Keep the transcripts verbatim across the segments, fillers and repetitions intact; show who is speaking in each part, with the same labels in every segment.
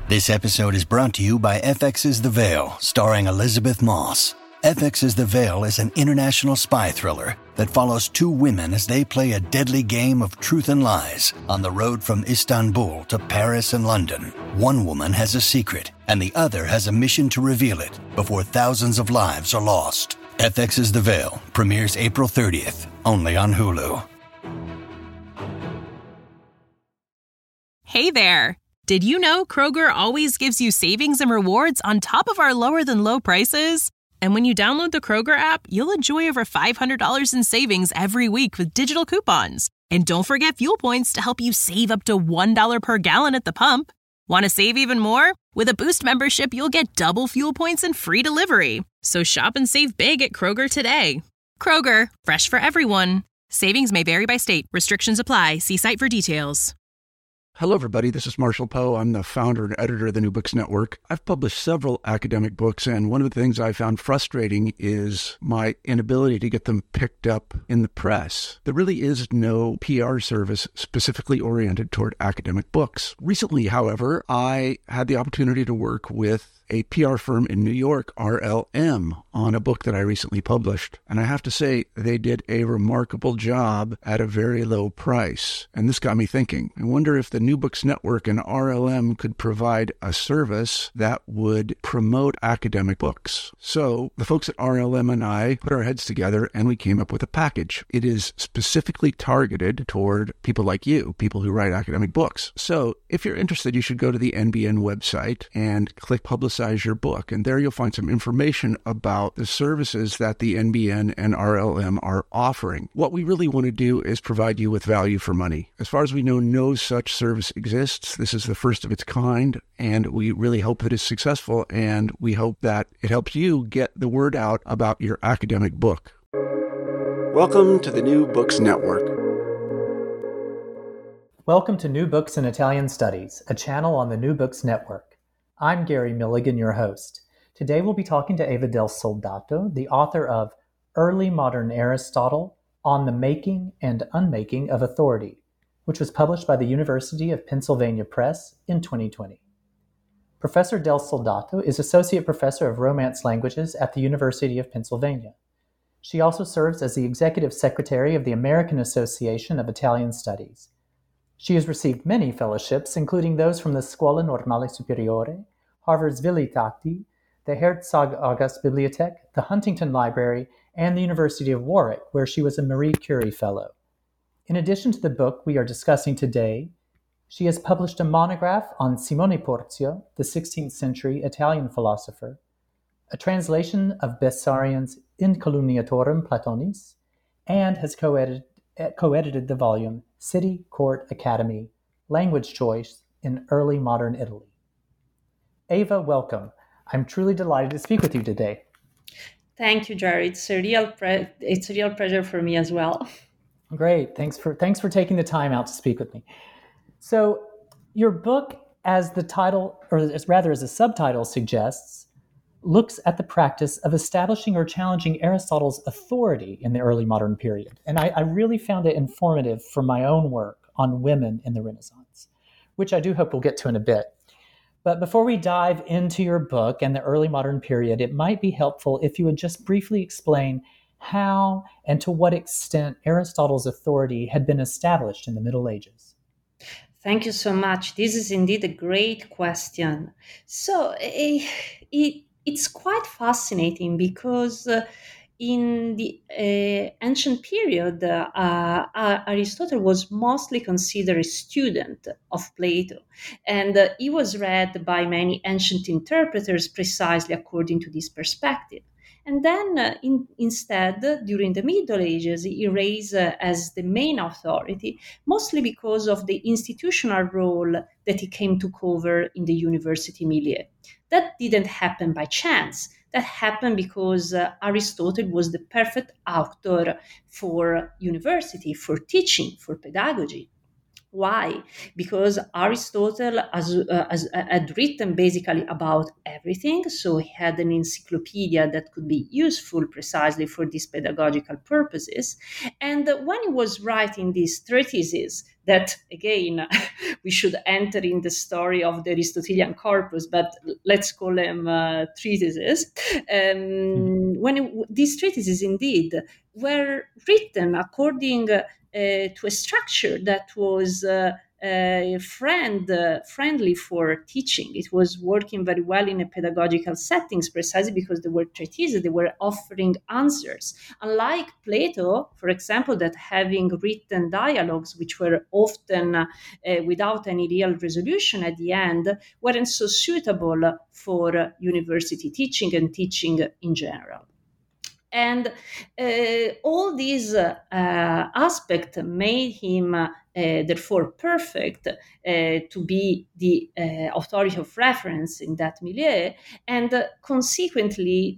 Speaker 1: This episode is brought to you by F X's The Veil, starring Elizabeth Moss. F X's The Veil is an international spy thriller that follows two women as they play a deadly game of truth and lies on the road from Istanbul to Paris and London. One woman has a secret, and the other has a mission to reveal it before thousands of lives are lost. F X's The Veil premieres April thirtieth, only on Hulu.
Speaker 2: Hey there! Did you know Kroger always gives you savings and rewards on top of our lower-than-low prices? And when you download the Kroger app, you'll enjoy over five hundred dollars in savings every week with digital coupons. And don't forget fuel points to help you save up to one dollar per gallon at the pump. Want to save even more? With a Boost membership, you'll get double fuel points and free delivery. So shop and save big at Kroger today. Kroger, fresh for everyone. Savings may vary by state. Restrictions apply. See site for details.
Speaker 3: Hello, everybody. This is Marshall Poe. I'm the founder and editor of the New Books Network. I've published several academic books, and one of the things I found frustrating is my inability to get them picked up in the press. There really is no P R service specifically oriented toward academic books. Recently, however, I had the opportunity to work with a P R firm in New York, R L M, on a book that I recently published. And I have to say, they did a remarkable job at a very low price. And this got me thinking. I wonder if the New Books Network and R L M could provide a service that would promote academic books. So the folks at R L M and I put our heads together and we came up with a package. It is specifically targeted toward people like you, people who write academic books. So if you're interested, you should go to the N B N website and click Publicize your book, and there you'll find some information about the services that the N B N and R L M are offering. What we really want to do is provide you with value for money. As far as we know, no such service exists. This is the first of its kind, and we really hope that it's successful, and we hope that it helps you get the word out about your academic book. Welcome to the New Books Network.
Speaker 4: Welcome to New Books in Italian Studies, a channel on the New Books Network. I'm Gary Milligan, your host. Today we'll be talking to Eva Del Soldato, the author of Early Modern Aristotle, On the Making and Unmaking of Authority, which was published by the University of Pennsylvania Press in twenty twenty. Professor Del Soldato is Associate Professor of Romance Languages at the University of Pennsylvania. She also serves as the Executive Secretary of the American Association of Italian Studies. She has received many fellowships, including those from the Scuola Normale Superiore, Harvard's Vilitati, the Herzog August Bibliothek, the Huntington Library, and the University of Warwick, where she was a Marie Curie Fellow. In addition to the book we are discussing today, she has published a monograph on Simone Porzio, the sixteenth century Italian philosopher, a translation of Bessarion's In Calumniatorem Platonis, and has co-edited, co-edited the volume City, Court, Academy, Language Choice in Early Modern Italy. Eva, welcome. I'm truly delighted to speak with you today.
Speaker 5: Thank you, Jerry. It's a real pre- it's a real pleasure for me as well.
Speaker 4: Great. Thanks for thanks for taking the time out to speak with me. So, your book, as the title, or as rather as the subtitle suggests, looks at the practice of establishing or challenging Aristotle's authority in the early modern period. And I, I really found it informative for my own work on women in the Renaissance, which I do hope we'll get to in a bit. But before we dive into your book and the early modern period, it might be helpful if you would just briefly explain how and to what extent Aristotle's authority had been established in the Middle Ages.
Speaker 5: Thank you so much. This is indeed a great question. So uh, it, it's quite fascinating because uh, in the uh, ancient period, uh, uh, Aristotle was mostly considered a student of Plato, and uh, he was read by many ancient interpreters precisely according to this perspective. And then uh, in, instead, during the Middle Ages, he raised uh, as the main authority, mostly because of the institutional role that he came to cover in the university milieu. That didn't happen by chance. That happened because uh, Aristotle was the perfect author for university, for teaching, for pedagogy. Why? Because Aristotle has, uh, has, uh, had written basically about everything, so he had an encyclopedia that could be useful precisely for these pedagogical purposes. And when he was writing these treatises, that again, we should enter in the story of the Aristotelian corpus, but let's call them uh, treatises. Um, mm. When it, these treatises indeed were written according Uh, to a structure that was uh, uh, friend, uh, friendly for teaching. It was working very well in a pedagogical settings, precisely because they were treatises, they were offering answers. Unlike Plato, for example, that having written dialogues, which were often uh, without any real resolution at the end, weren't so suitable for uh, university teaching and teaching in general. And uh, all these uh, aspects made him, uh, therefore, perfect uh, to be the uh, authority of reference in that milieu, and uh, consequently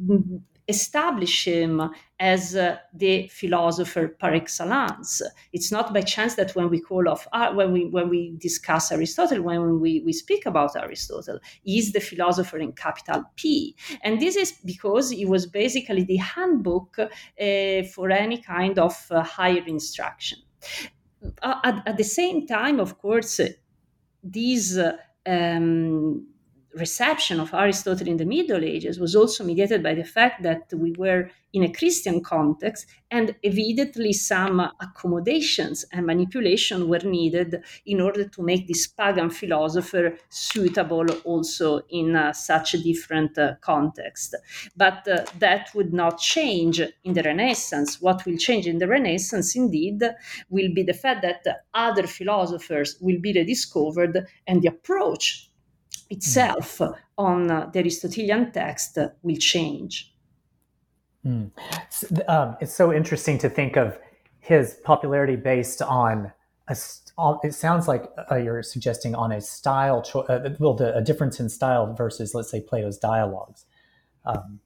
Speaker 5: establish him as uh, the philosopher par excellence. It's not by chance that when we call of uh, when we when we discuss Aristotle, when we, we speak about Aristotle, he's the philosopher in capital P. And this is because he was basically the handbook uh, for any kind of uh, higher instruction. Uh, at, at the same time, of course, uh, these uh, um, reception of Aristotle in the Middle Ages was also mediated by the fact that we were in a Christian context, and evidently some accommodations and manipulation were needed in order to make this pagan philosopher suitable also in uh, such a different uh, context. But uh, that would not change in the Renaissance. What will change in the Renaissance, indeed, will be the fact that other philosophers will be rediscovered, and the approach itself on uh, the Aristotelian text will change.
Speaker 4: Mm. So, um, it's so interesting to think of his popularity based on a. On, it sounds like uh, you're suggesting on a style, cho- uh, well, the, a difference in style versus, let's say, Plato's dialogues. Um,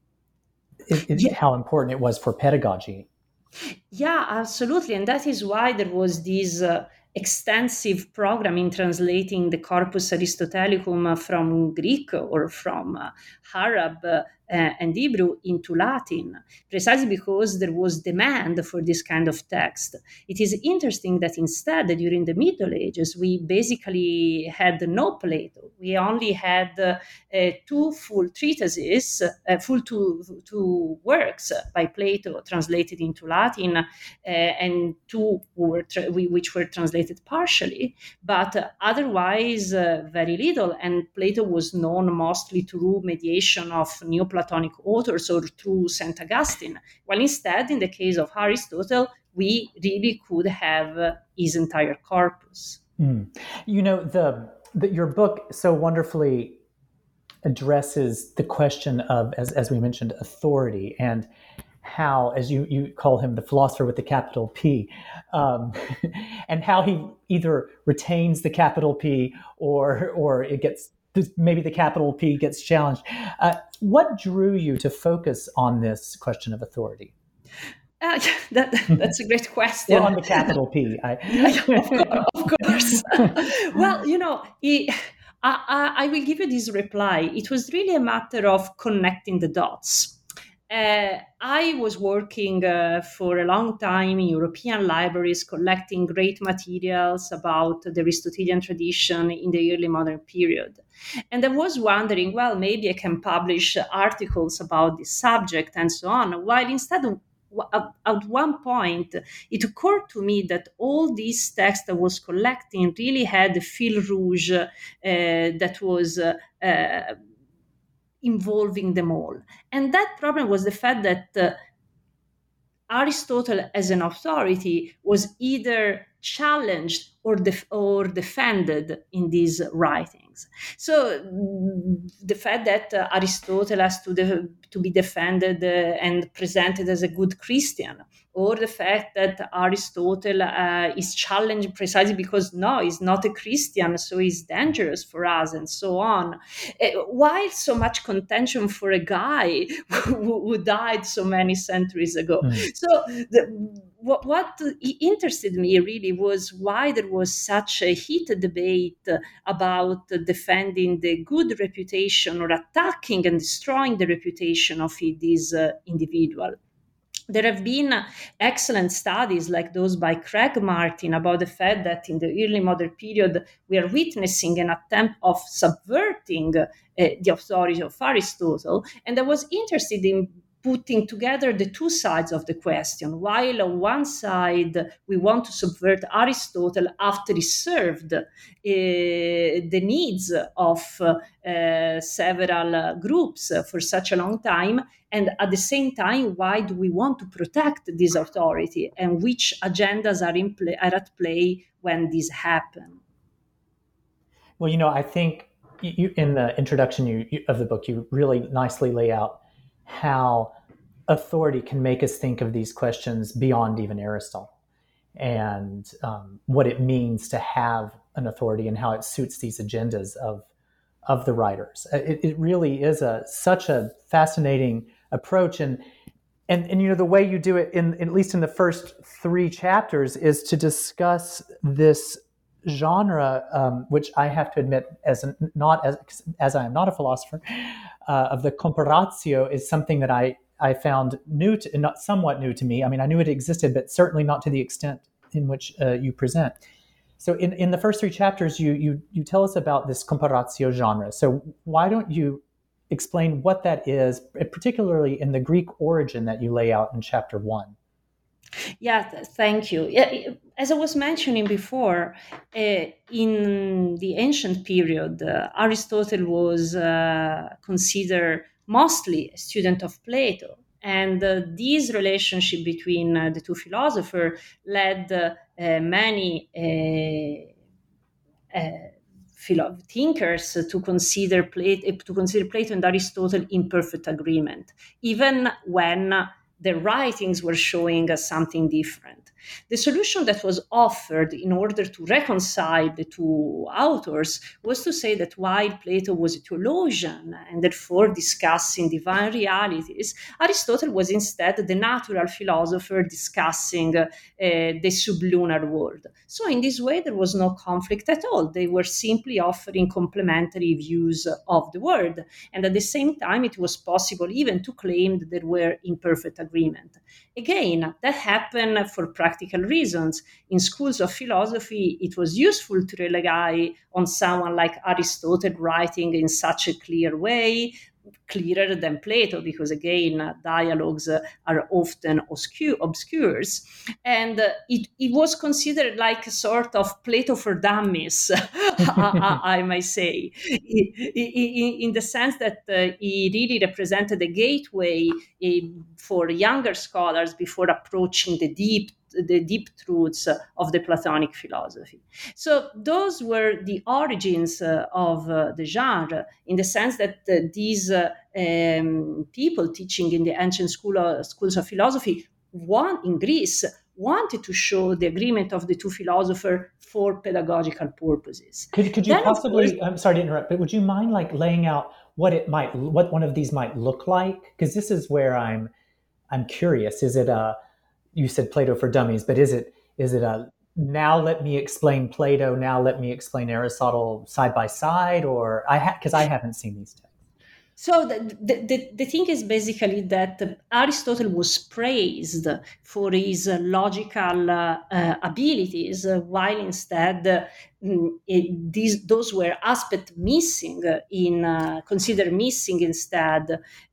Speaker 4: it, it, yeah. How important it was for pedagogy.
Speaker 5: Yeah, absolutely, and that is why there was this Uh, extensive program in translating the Corpus Aristotelicum from Greek or from uh, Arab uh, and Hebrew into Latin, precisely because there was demand for this kind of text. It is interesting that instead, during the Middle Ages, we basically had no Plato. We only had uh, uh, two full treatises, uh, full two, two works by Plato translated into Latin, uh, and two who were tra- which were translated partially, but uh, otherwise uh, very little. And Plato was known mostly through mediation of Neoplatonic authors or through Saint Augustine, while instead, in the case of Aristotle, we really could have uh, his entire corpus.
Speaker 4: Mm. You know, the, the your book so wonderfully addresses the question of, as, as we mentioned, authority, and how, as you, you call him, the philosopher with the capital P, um, and how he either retains the capital P or or it gets, maybe the capital P gets challenged. Uh, what drew you to focus on this question of authority?
Speaker 5: Uh, that, that's a great question.
Speaker 4: Or on the capital P. I...
Speaker 5: of course. Of course. Well, you know, he, I, I will give you this reply. It was really a matter of connecting the dots. Uh, I was working uh, for a long time in European libraries, collecting great materials about the Aristotelian tradition in the early modern period. And I was wondering, well, maybe I can publish articles about this subject and so on, while instead of at one point, it occurred to me that all these texts I was collecting really had a fil rouge uh, that was uh, uh, involving them all. And that problem was the fact that uh, Aristotle as an authority was either challenged or, def- or defended in these writings. things. So mm, the fact that uh, Aristotle has to, de- to be defended uh, and presented as a good Christian, or the fact that Aristotle uh, is challenged precisely because, no, he's not a Christian, so he's dangerous for us, and so on. Uh, why so much contention for a guy who, who died so many centuries ago? Mm. So the, what, what interested me really was why there was such a heated debate about defending the good reputation or attacking and destroying the reputation of this uh, individual. There have been excellent studies like those by Craig Martin about the fact that in the early modern period, we are witnessing an attempt of subverting uh, the authority of Aristotle. And I was interested in putting together the two sides of the question. While on one side, we want to subvert Aristotle after he served uh, the needs of uh, several uh, groups for such a long time, and at the same time, why do we want to protect this authority, and which agendas are, in play, are at play when this happens?
Speaker 4: Well, you know, I think you, in the introduction you, you, of the book, you really nicely lay out how authority can make us think of these questions beyond even Aristotle, and um, what it means to have an authority and how it suits these agendas of of the writers. It, it really is a such a fascinating approach, and and and you know the way you do it, in at least in the first three chapters, is to discuss this genre, um, which I have to admit, as an, not as as I am not a philosopher, uh, of the comparatio, is something that I I found new to, not somewhat new to me. I mean, I knew it existed, but certainly not to the extent in which uh, you present. So in, in the first three chapters, you, you you tell us about this comparatio genre. So why don't you explain what that is, particularly in the Greek origin that you lay out in chapter one?
Speaker 5: Yeah, thank you. Yeah, as I was mentioning before, uh, in the ancient period, uh, Aristotle was uh, considered mostly a student of Plato. And uh, this relationship between uh, the two philosophers led uh, uh, many uh, uh, philo- thinkers to consider Plato, to consider Plato and Aristotle in perfect agreement, even when the writings were showing us something different. The solution that was offered in order to reconcile the two authors was to say that while Plato was a theologian and therefore discussing divine realities, Aristotle was instead the natural philosopher discussing uh, the sublunar world. So in this way, there was no conflict at all. They were simply offering complementary views of the world. And at the same time, it was possible even to claim that there were imperfect agreement. Again, that happened for practical reasons. In schools of philosophy, it was useful to rely on someone like Aristotle writing in such a clear way, clearer than Plato, because again, dialogues are often obscure, obscures. And uh, it, it was considered like a sort of Plato for dummies, I, I, I might say, in, in the sense that uh, he really represented a gateway uh, for younger scholars before approaching the deep the deep truths of the Platonic philosophy. So those were the origins uh, of uh, the genre, in the sense that uh, these uh, um, people teaching in the ancient school of, schools of philosophy want, in Greece wanted to show the agreement of the two philosophers for pedagogical purposes.
Speaker 4: Could, could you then, possibly, course, I'm sorry to interrupt, but would you mind like laying out what it might, what one of these might look like? Because this is where I'm, I'm curious. Is it a, you said Plato for dummies, but is it is it a now let me explain Plato, now let me explain Aristotle side by side, or I ha- because I haven't seen these texts.
Speaker 5: So the, the, the thing is basically that Aristotle was praised for his logical uh, uh, abilities, uh, while instead uh, it, these, those were aspects missing in, uh, considered missing instead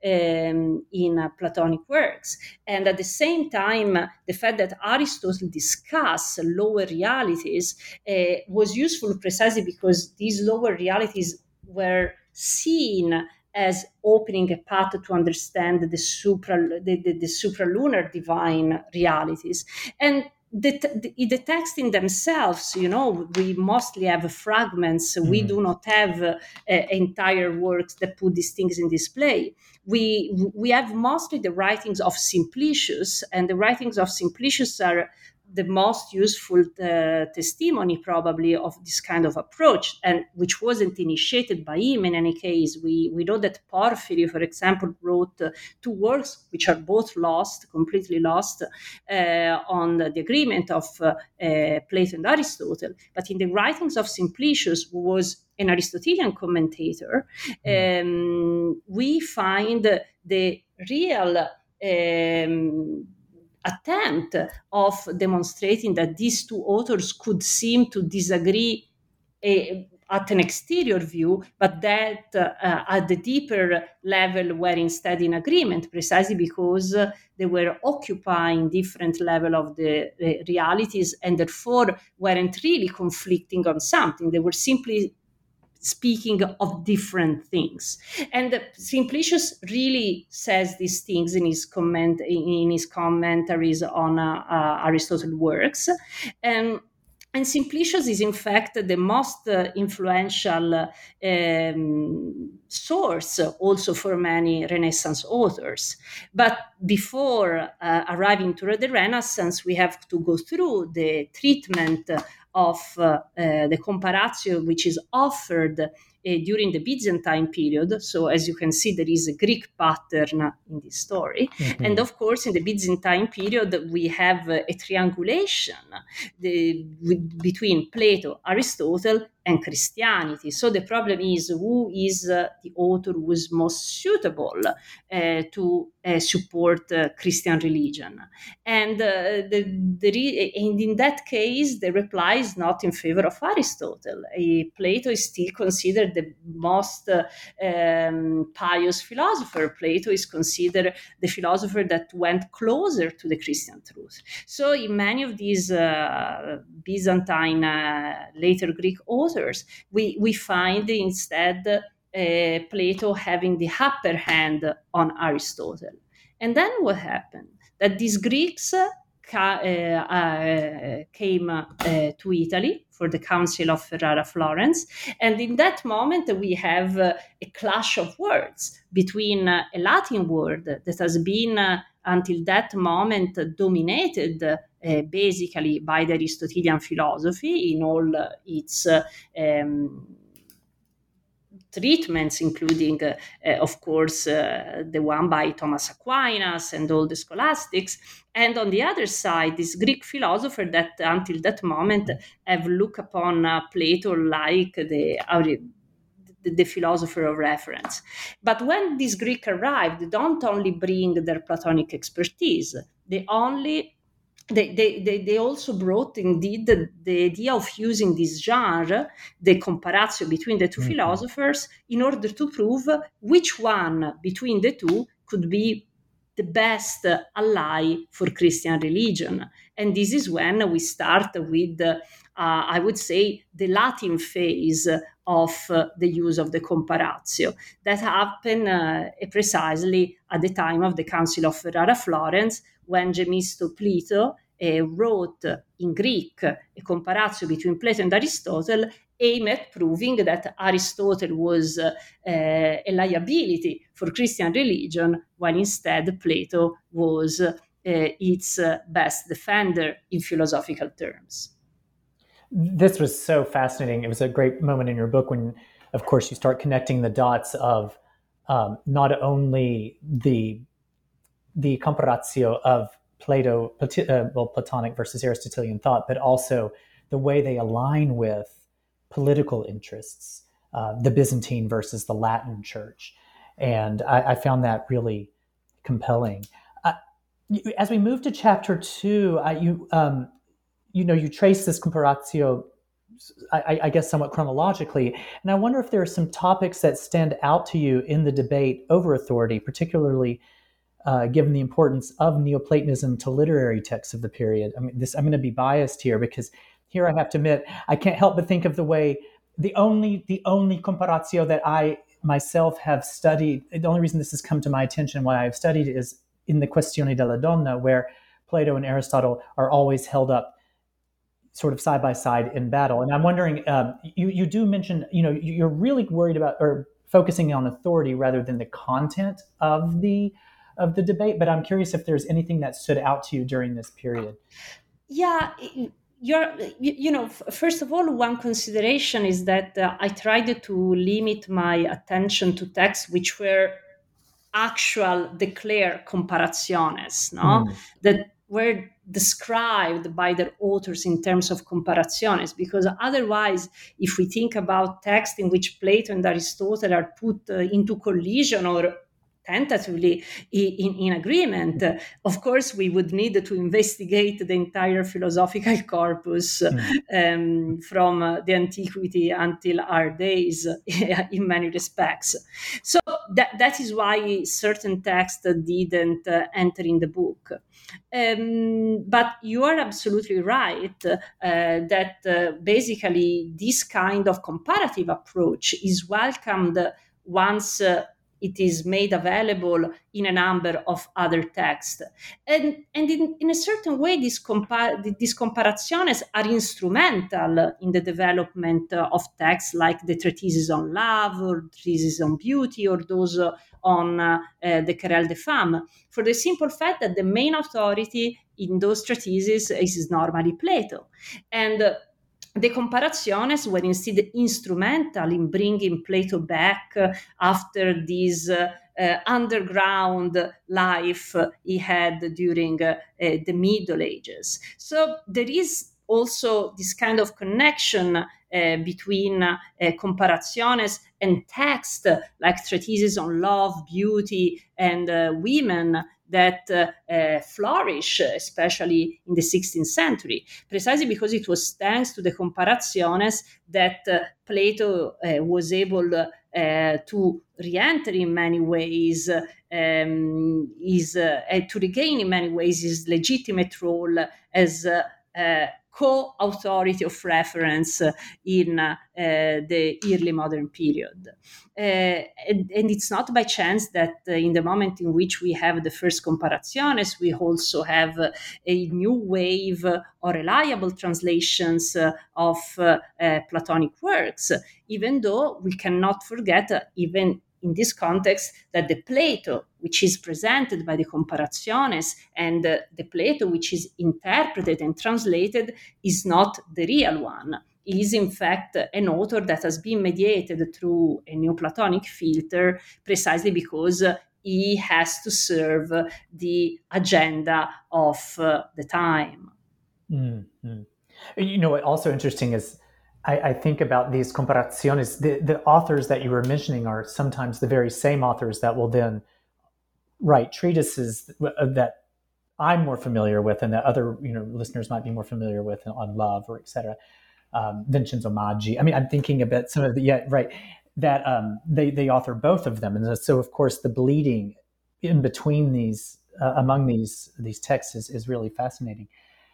Speaker 5: um, in uh, Platonic works. And at the same time, the fact that Aristotle discussed lower realities uh, was useful precisely because these lower realities were seen as opening a path to understand the supra the, the, the supralunar divine realities. And the, the, the text in themselves, you know, we mostly have fragments. Mm. We do not have uh, uh, entire works that put these things in display. We we have mostly the writings of Simplicius, and the writings of Simplicius are the most useful uh, testimony probably of this kind of approach, and which wasn't initiated by him in any case. We we know that Porphyry, for example, wrote uh, two works which are both lost, completely lost, uh, on the, the agreement of uh, uh, Plato and Aristotle. But in the writings of Simplicius, who was an Aristotelian commentator, mm. um, we find the real um, attempt of demonstrating that these two authors could seem to disagree uh, at an exterior view, but that uh, at the deeper level were instead in agreement, precisely because uh, they were occupying different level of the uh, realities, and therefore weren't really conflicting on something. They were simply speaking of different things. And uh, Simplicius really says these things in his comment in his commentaries on uh, uh, Aristotle's works. And And Simplicius is, in fact, the most uh, influential uh, um, source also for many Renaissance authors. But before uh, arriving to the Renaissance, we have to go through the treatment of uh, uh, the comparatio, which is offered uh, during the Byzantine period. So as you can see, there is a Greek pattern in this story. Mm-hmm. And of course, in the Byzantine period, we have uh, a triangulation the, with, between Plato, Aristotle, and Christianity. So the problem is, who is uh, the author who is most suitable uh, to uh, support uh, Christian religion? And, uh, the, the re- and in that case, the reply is not in favor of Aristotle. Uh, Plato is still considered the most uh, um, pious philosopher. Plato is considered the philosopher that went closer to the Christian truth. So in many of these uh, Byzantine, uh, later Greek authors, we, we find instead uh, Plato having the upper hand on Aristotle. And then what happened? That these Greeks uh, ca- uh, uh, came uh, to Italy for the Council of Ferrara-Florence. And in that moment, we have uh, a clash of words between uh, a Latin word that has been uh, until that moment dominated uh, basically by the Aristotelian philosophy in all uh, its uh, um, treatments, including, uh, uh, of course, uh, the one by Thomas Aquinas and all the scholastics. And on the other side, this Greek philosopher that until that moment have looked upon uh, Plato like the, uh, the, the philosopher of reference. But when these Greeks arrived, they don't only bring their Platonic expertise, they only They, they, they, they also brought indeed the, the idea of using this genre, the comparatio between the two mm-hmm. philosophers, in order to prove which one between the two could be the best ally for Christian religion. And this is when we start with, uh, I would say, the Latin phase of uh, the use of the comparatio. That happened uh, precisely at the time of the Council of Ferrara-Florence, when Gemisto uh, wrote in Greek a comparatio between Plato and Aristotle, aimed at proving that Aristotle was uh, uh, a liability for Christian religion, while instead Plato was uh, its uh, best defender in philosophical terms.
Speaker 4: This was so fascinating. It was a great moment in your book when, of course, you start connecting the dots of um, not only the the comparatio of Plato, uh, well, Platonic versus Aristotelian thought, but also the way they align with political interests, uh, the Byzantine versus the Latin Church. And I, I found that really compelling. Uh, as we move to chapter two, I, you um, you know, you trace this comparatio, I, I guess, somewhat chronologically. And I wonder if there are some topics that stand out to you in the debate over authority, particularly Uh, given the importance of Neoplatonism to literary texts of the period. I mean, this I'm going to be biased here because here I have to admit I can't help but think of the way the only the only comparatio that I myself have studied. The only reason this has come to my attention, why I've studied, is in the Questione della Donna, where Plato and Aristotle are always held up sort of side by side in battle. And I'm wondering, um, you you do mention, you know, you're really worried about or focusing on authority rather than the content of the of the debate. But I'm curious if there's anything that stood out to you during this period.
Speaker 5: Yeah. You're, you know, first of all, one consideration is that uh, I tried to limit my attention to texts which were actual declared comparaciones, no? Mm. That were described by their authors in terms of comparaciones, because otherwise, if we think about texts in which Plato and Aristotle are put uh, into collision or tentatively in, in agreement, uh, of course, we would need to investigate the entire philosophical corpus uh, um, from uh, the antiquity until our days uh, in many respects. So that, that is why certain texts didn't uh, enter in the book. Um, but you are absolutely right uh, that uh, basically this kind of comparative approach is welcomed once uh, it is made available in a number of other texts. And, and in, in a certain way, these, compa- these comparaciones are instrumental in the development of texts like the treatises on love, or treatises on beauty, or those uh, on uh, uh, the Querelle des Femmes, for the simple fact that the main authority in those treatises is normally Plato. And uh, the comparaciones were instead instrumental in bringing Plato back uh, after this uh, uh, underground life uh, he had during uh, uh, the Middle Ages. So there is also this kind of connection uh, between uh, comparaciones and text, uh, like treatises on love, beauty, and uh, women, that uh, uh, flourish, especially in the sixteenth century, precisely because it was thanks to the comparaciones that uh, Plato uh, was able uh, to re-enter in many ways, um, is, uh, to regain in many ways his legitimate role as uh, uh, co-authority of reference in uh, the early modern period. Uh, and, and it's not by chance that uh, in the moment in which we have the first comparaciones, we also have uh, a new wave uh, or reliable translations uh, of uh, uh, Platonic works, even though we cannot forget, uh, even in this context, that the Plato which is presented by the comparaciones and uh, the Plato which is interpreted and translated is not the real one. He is in fact an author that has been mediated through a Neoplatonic filter, precisely because uh, he has to serve uh, the agenda of uh, the time.
Speaker 4: Mm-hmm. You know, what also interesting is I, I think about these comparaciones, the, the authors that you were mentioning are sometimes the very same authors that will then write treatises that I'm more familiar with and that other, you know, listeners might be more familiar with on love or et cetera. Um, Vincenzo Maggi. I mean, I'm thinking about some of the, yeah, right, that um, they, they author both of them. And so, of course, the bleeding in between these, uh, among these, these texts is, is really fascinating.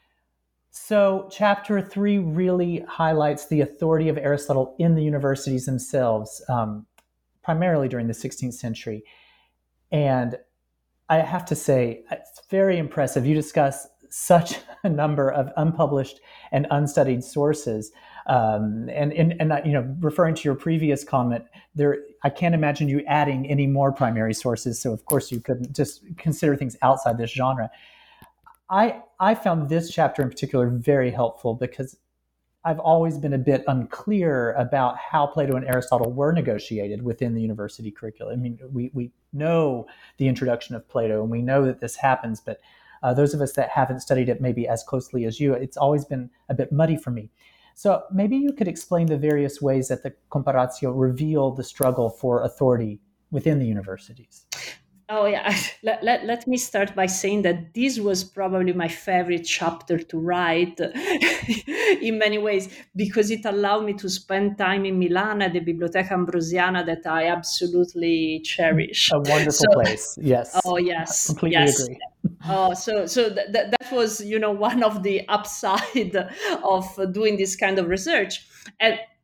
Speaker 4: So chapter three really highlights the authority of Aristotle in the universities themselves, um, primarily during the sixteenth century. And I have to say, it's very impressive. You discuss such a number of unpublished and unstudied sources. Um, and, and, and you know, referring to your previous comment, there, I can't imagine you adding any more primary sources. So of course you couldn't just consider things outside this genre. I, I found this chapter in particular very helpful because I've always been a bit unclear about how Plato and Aristotle were negotiated within the university curriculum. I mean, we, we know the introduction of Plato and we know that this happens, but uh, those of us that haven't studied it maybe as closely as you, it's always been a bit muddy for me. So maybe you could explain the various ways that the Comparatio reveal the struggle for authority within the universities.
Speaker 5: Oh, yeah. Let, let, let me start by saying that this was probably my favorite chapter to write in many ways, because it allowed me to spend time in Milan at the Biblioteca Ambrosiana that I absolutely cherish.
Speaker 4: A wonderful so, place. Yes.
Speaker 5: Oh, yes.
Speaker 4: I completely
Speaker 5: yes.
Speaker 4: agree.
Speaker 5: Oh, so so th- th- that was, you know, one of the upside of doing this kind of research. And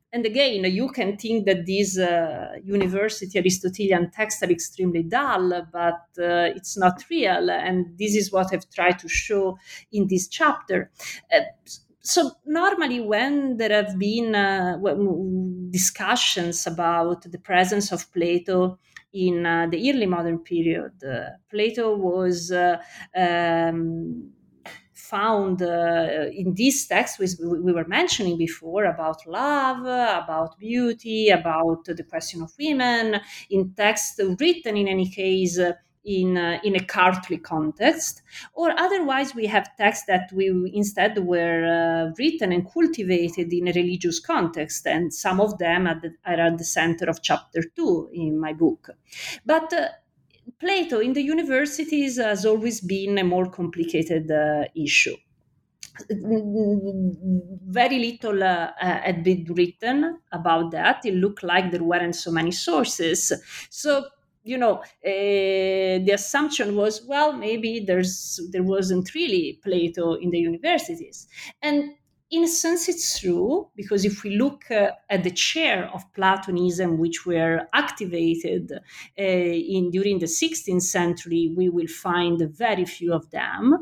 Speaker 5: and again, you can think that these uh, university Aristotelian texts are extremely dull, but uh, it's not real. And this is what I've tried to show in this chapter. Uh, so normally when there have been uh, discussions about the presence of Plato in uh, the early modern period, uh, Plato was uh, um, found uh, in these texts we, we were mentioning before about love, about beauty, about the question of women, in texts written in any case uh, in uh, in a courtly context, or otherwise we have texts that we instead were uh, written and cultivated in a religious context, and some of them are, the, are at the center of chapter two in my book. But uh, Plato in the universities has always been a more complicated uh, issue. Very little uh, had been written about that. It looked like there weren't so many sources. So, you know, uh, the assumption was, well, maybe there's there wasn't really Plato in the universities. And in a sense, it's true, because if we look uh, at the chair of Platonism, which were activated uh, in during the sixteenth century, we will find very few of them.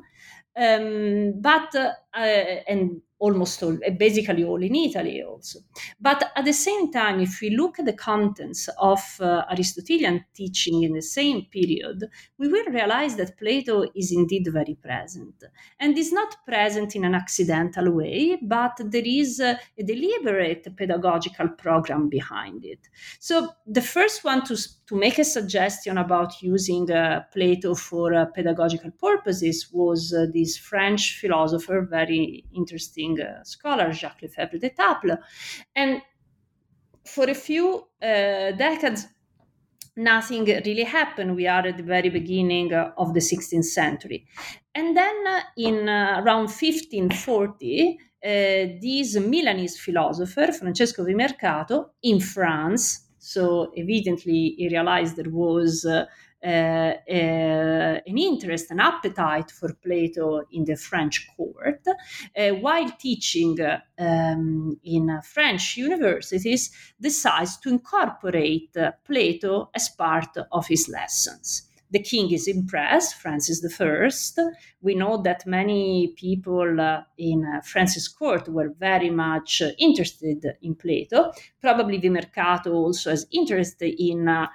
Speaker 5: Um, but uh, uh, and almost all, basically all in Italy also. But at the same time, if we look at the contents of uh, Aristotelian teaching in the same period, we will realize that Plato is indeed very present, and is not present in an accidental way, but there is a, a deliberate pedagogical program behind it. So the first one to, to make a suggestion about using uh, Plato for uh, pedagogical purposes was uh, this French philosopher, very interesting uh, scholar, Jacques Lefebvre d'Etaples. And for a few uh, decades, nothing really happened. We are at the very beginning uh, of the sixteenth century. And then uh, in uh, around fifteen forty, uh, this Milanese philosopher, Francesco Vimercato, in France, so evidently he realized there was uh, Uh, uh, an interest, an appetite for Plato in the French court, uh, while teaching uh, um, in uh, French universities, decides to incorporate uh, Plato as part of his lessons. The king is impressed, Francis the First. We know that many people uh, in uh, Francis' court were very much uh, interested in Plato. Probably Vimercato also has interest in uh,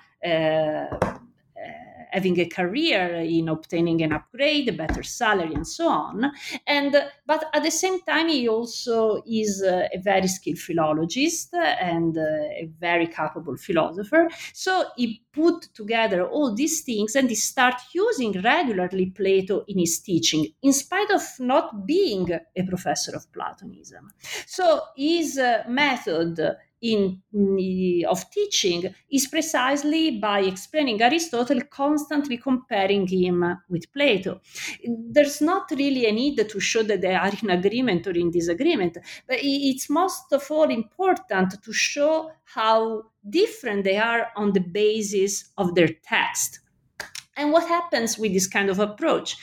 Speaker 5: uh, having a career, in obtaining an upgrade, a better salary, and so on. And but at the same time, he also is uh, a very skilled philologist and uh, a very capable philosopher. So he put together all these things, and he started using regularly Plato in his teaching, in spite of not being a professor of Platonism. So his uh, method In, in, of teaching is precisely by explaining Aristotle, constantly comparing him with Plato. There's not really a need to show that they are in agreement or in disagreement, but it's most of all important to show how different they are on the basis of their text. And what happens with this kind of approach?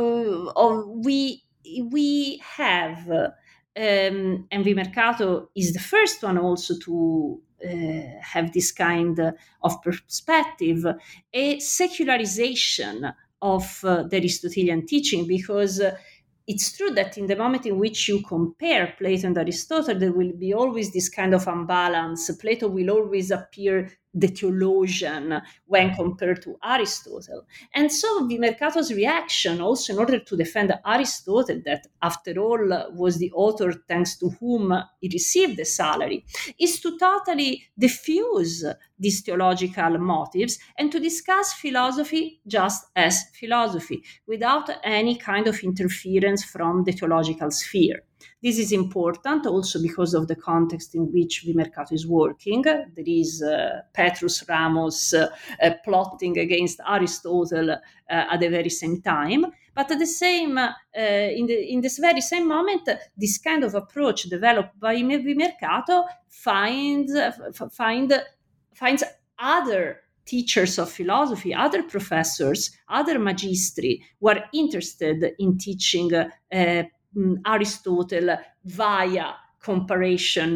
Speaker 5: We, we have... Uh, Um, and Vimercato is the first one also to uh, have this kind of perspective, a secularization of uh, the Aristotelian teaching, because uh, it's true that in the moment in which you compare Plato and Aristotle, there will be always this kind of imbalance. Plato will always appear the theologian when compared to Aristotle. And so Vimercato's reaction, also in order to defend Aristotle, that after all was the author thanks to whom he received the salary, is to totally diffuse these theological motives and to discuss philosophy just as philosophy, without any kind of interference from the theological sphere. This is important also because of the context in which Vimercato is working. There is uh, Petrus Ramos uh, uh, plotting against Aristotle uh, at the very same time. But at the same, uh, in, the, in this very same moment, this kind of approach developed by Vimercato finds, uh, find, finds other teachers of philosophy, other professors, other magistri who are interested in teaching uh, Aristotle via comparison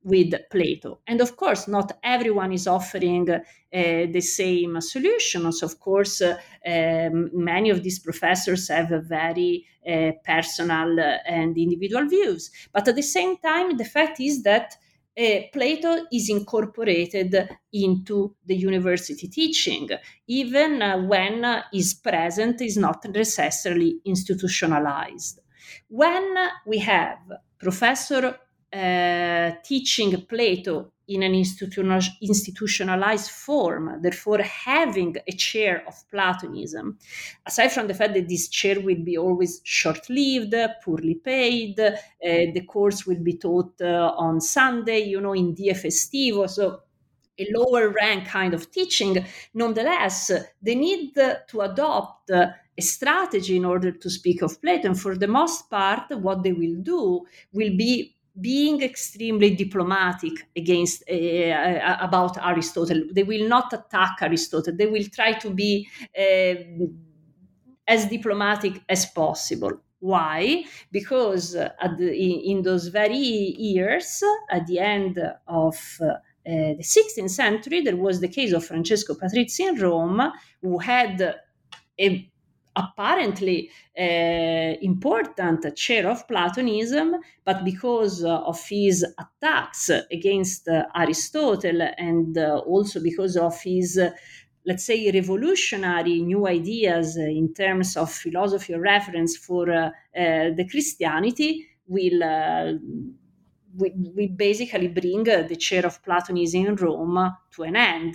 Speaker 5: with Plato. And of course, not everyone is offering uh, the same solutions. Of course, uh, um, many of these professors have a very uh, personal uh, and individual views. But at the same time, the fact is that uh, Plato is incorporated into the university teaching, even uh, when uh, is present, is not necessarily institutionalized. When we have professor uh, teaching Plato in an institutional, institutionalized form, therefore having a chair of Platonism, aside from the fact that this chair will be always short-lived, poorly paid, uh, the course will be taught uh, on Sunday, you know, in dia festivo, so a lower rank kind of teaching, nonetheless, they need to adopt a strategy in order to speak of Plato. And for the most part, what they will do will be being extremely diplomatic against uh, about Aristotle. They will not attack Aristotle. They will try to be uh, as diplomatic as possible. Why? Because uh, at the, in, in those very years, at the end of uh, Uh, the sixteenth century, there was the case of Francesco Patrizzi in Rome, who had a apparently uh, important chair of Platonism, but because uh, of his attacks against uh, Aristotle and uh, also because of his, uh, let's say, revolutionary new ideas in terms of philosophy of reference for uh, uh, the Christianity, will uh, We, we basically bring uh, the chair of Platonism in Rome to an end.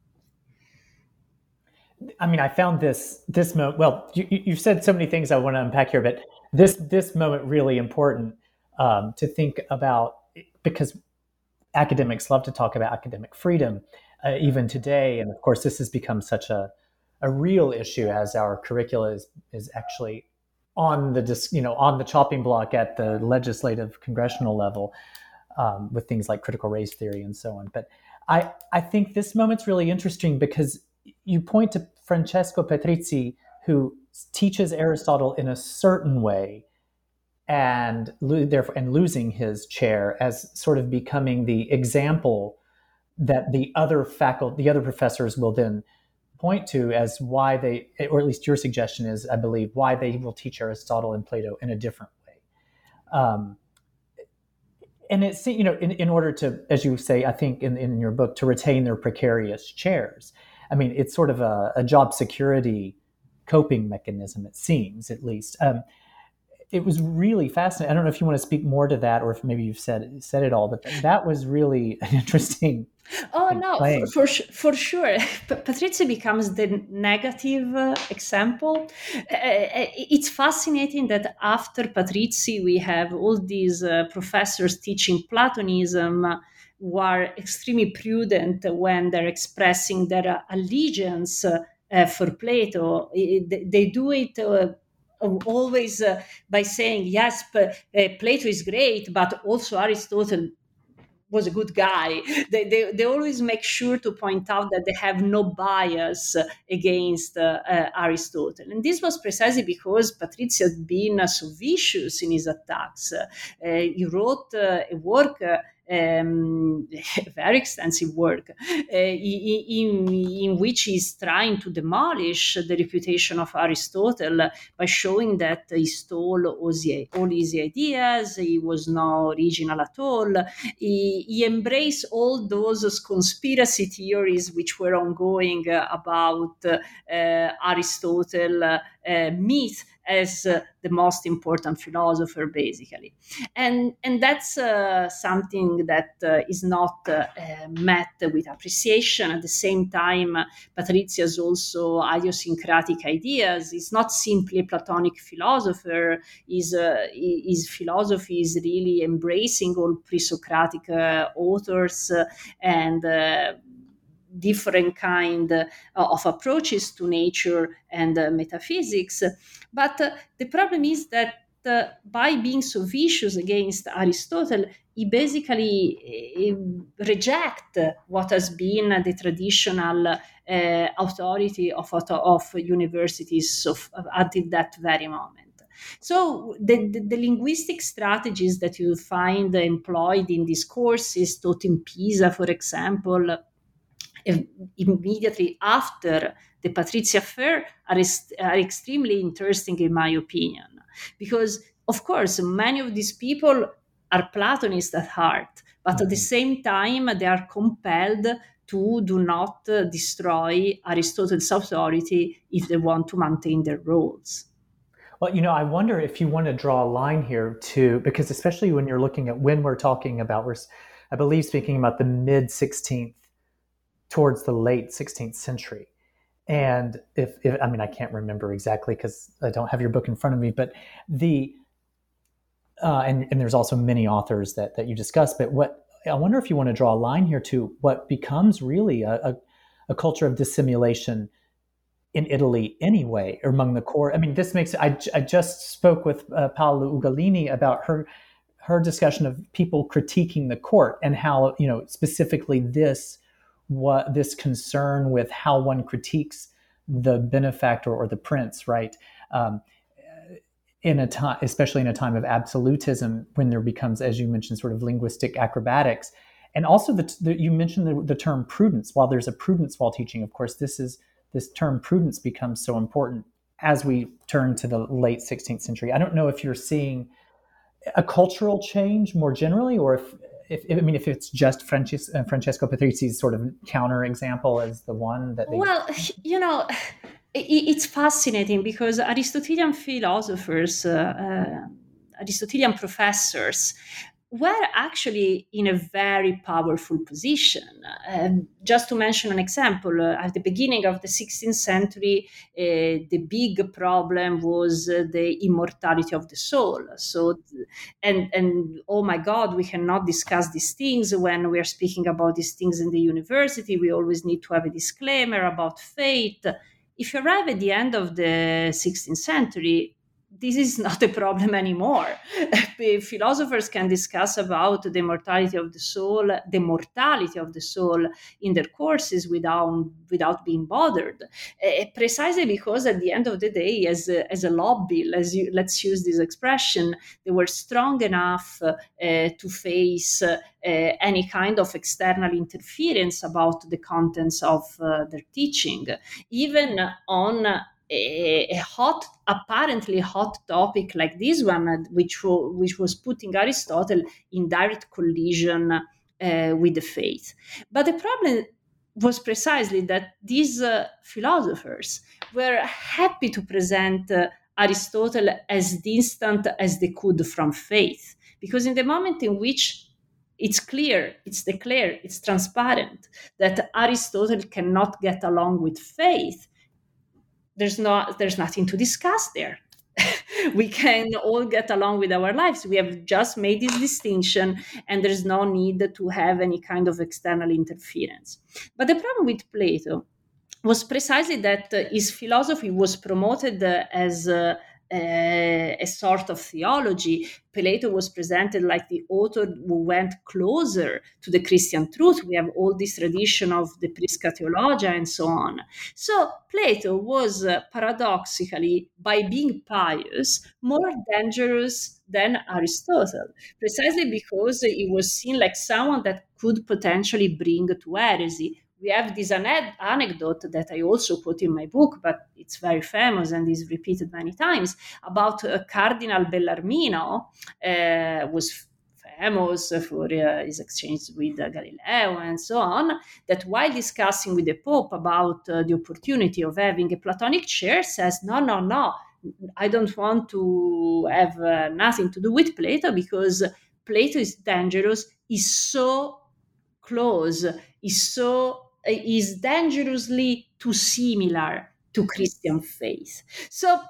Speaker 4: I mean, I found this this moment. Well, you, you've said so many things I want to unpack here, but this this moment really important um, to think about, because academics love to talk about academic freedom, uh, even today, and of course, this has become such a a real issue as our curricula is is actually on the you know on the chopping block at the legislative congressional level, um, with things like critical race theory and so on. But I I think this moment's really interesting because you point to Francesco Patrizzi, who teaches Aristotle in a certain way, and therefore and losing his chair as sort of becoming the example that the other faculty, the other professors will then point to as why they, or at least your suggestion is, I believe, why they will teach Aristotle and Plato in a different way. Um, and it's, you know, in, in order to, as you say, I think in, in your book, to retain their precarious chairs. I mean, it's sort of a, a job security coping mechanism, it seems, at least. Um, it was really fascinating. I don't know if you want to speak more to that, or if maybe you've said said it all, but that was really an interesting.
Speaker 5: Oh no, for, for for sure. Patrizzi becomes the negative uh, example. Uh, it's fascinating that after Patrizzi, we have all these uh, professors teaching Platonism who are extremely prudent when they're expressing their uh, allegiance uh, for Plato. They, they do it Uh, always uh, by saying, yes, P- uh, Plato is great, but also Aristotle was a good guy. They, they, they always make sure to point out that they have no bias against uh, uh, Aristotle. And this was precisely because Patrizzi had been uh, so vicious in his attacks. Uh, he wrote uh, a work, uh, um, very extensive work, uh, in, in which he's trying to demolish the reputation of Aristotle by showing that he stole all, the, all his ideas, he was not original at all. He, he embraced all those conspiracy theories which were ongoing uh, about uh, Aristotle uh, myth as uh, the most important philosopher, basically. And, and that's uh, something that uh, is not uh, uh, met with appreciation. At the same time, uh, Patrizzi has also idiosyncratic ideas. He's not simply a Platonic philosopher. His, uh, his philosophy is really embracing all pre-Socratic uh, authors uh, and uh, different kind uh, of approaches to nature and uh, metaphysics. But uh, the problem is that uh, by being so vicious against Aristotle, he basically uh, rejects what has been the traditional uh, authority of, of universities of, until that very moment. So the, the, the linguistic strategies that you find employed in these courses, taught in Pisa, for example, immediately after the Patrizia Affair, are, est- are extremely interesting in my opinion. Because, of course, many of these people are Platonists at heart, but mm-hmm. at the same time, they are compelled to do not uh, destroy Aristotle's authority if they want to maintain their roles.
Speaker 4: Well, you know, I wonder if you want to draw a line here too, because especially when you're looking at when we're talking about, we're, I believe, speaking about the mid sixteenth towards the late sixteenth century. And if, if I mean, I can't remember exactly because I don't have your book in front of me, but the, uh, and, and there's also many authors that, that you discuss, but what, I wonder if you want to draw a line here to what becomes really a, a, a culture of dissimulation in Italy anyway, or among the core. I mean, this makes, I, I just spoke with uh, Paola Ugolini about her, her discussion of people critiquing the court and how, you know, specifically this, what this concern with how one critiques the benefactor or the prince, right? Um, in a time, especially in a time of absolutism, when there becomes, as you mentioned, sort of linguistic acrobatics. And also the, the you mentioned the, the term prudence. While there's a prudence while teaching, of course, this is, this term prudence becomes so important as we turn to the late sixteenth century. I don't know if you're seeing a cultural change more generally, or if, if, if I mean, if it's just Francis, uh, Francesco Patrizzi's sort of counter example as the one that they...
Speaker 5: Well, you know, it, it's fascinating because Aristotelian philosophers, uh, uh, Aristotelian professors, were actually in a very powerful position. Um, just to mention an example, uh, at the beginning of the sixteenth century, uh, the big problem was uh, the immortality of the soul. So, and and oh my God, we cannot discuss these things when we are speaking about these things in the university. We always need to have a disclaimer about fate. If you arrive at the end of the sixteenth century, this is not a problem anymore. Philosophers can discuss about the mortality of the soul, the mortality of the soul in their courses without, without being bothered. Uh, precisely because at the end of the day, as a, as a lobby, as you, let's use this expression, they were strong enough uh, to face uh, any kind of external interference about the contents of uh, their teaching, even on A, a hot, apparently hot topic like this one, which, which was putting Aristotle in direct collision uh, with the faith. But the problem was precisely that these uh, philosophers were happy to present uh, Aristotle as distant as they could from faith, because in the moment in which it's clear, it's declared, it's transparent that Aristotle cannot get along with faith, There's not, there's nothing to discuss there. We can all get along with our lives. We have just made this distinction, and there's no need to have any kind of external interference. But the problem with Plato was precisely that uh, his philosophy was promoted uh, as uh, uh, a sort of theology. Plato was presented like the author who went closer to the Christian truth. We have all this tradition of the Prisca Theologia and so on. So Plato was uh, paradoxically, by being pious, more dangerous than Aristotle, precisely because he was seen like someone that could potentially bring to heresy. We have this ane- anecdote that I also quote in my book, but it's very famous and is repeated many times, about uh, Cardinal Bellarmino, uh, was famous for uh, his exchange with uh, Galileo and so on, that while discussing with the Pope about uh, the opportunity of having a Platonic chair, says, no, no, no, I don't want to have uh, nothing to do with Plato because Plato is dangerous, is so close, is so is dangerously too similar to Christian faith. So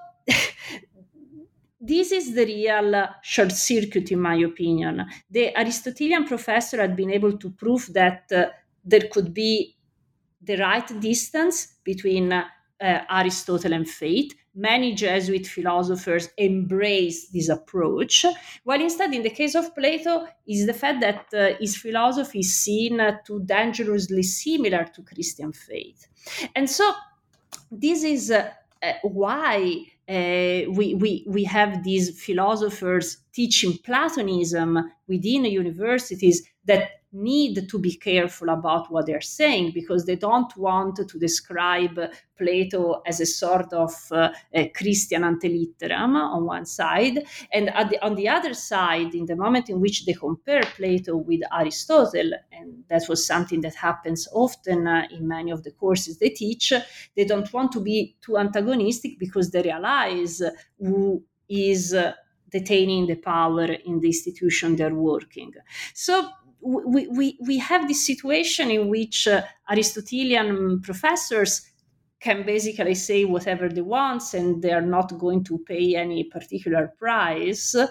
Speaker 5: this is the real short circuit, in my opinion. The Aristotelian professor had been able to prove that uh, there could be the right distance between uh, Aristotle and faith. Many Jesuit philosophers embrace this approach, while instead, in the case of Plato, is the fact that uh, his philosophy is seen uh, to dangerously similar to Christian faith. And so this is uh, uh, why uh, we, we, we have these philosophers teaching Platonism within universities that need to be careful about what they're saying, because they don't want to describe Plato as a sort of uh, a Christian antelitteram on one side, and at the, on the other side, in the moment in which they compare Plato with Aristotle, and that was something that happens often uh, in many of the courses they teach, they don't want to be too antagonistic because they realize who is uh, detaining the power in the institution they're working. So we, we, we have this situation in which uh, Aristotelian professors can basically say whatever they want, and they are not going to pay any particular price. Uh,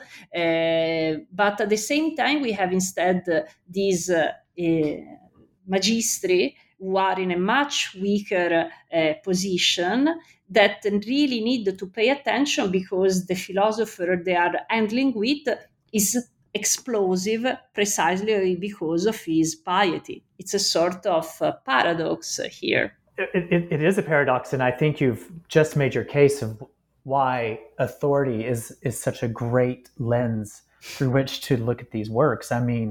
Speaker 5: but at the same time, we have instead uh, these uh, uh, magistri who are in a much weaker uh, position that really need to pay attention, because the philosopher they are handling with is explosive precisely because of his piety. It's a sort of uh, paradox here.
Speaker 4: It, it, it is a paradox, and I think you've just made your case of why authority is is such a great lens through which to look at these works. I mean,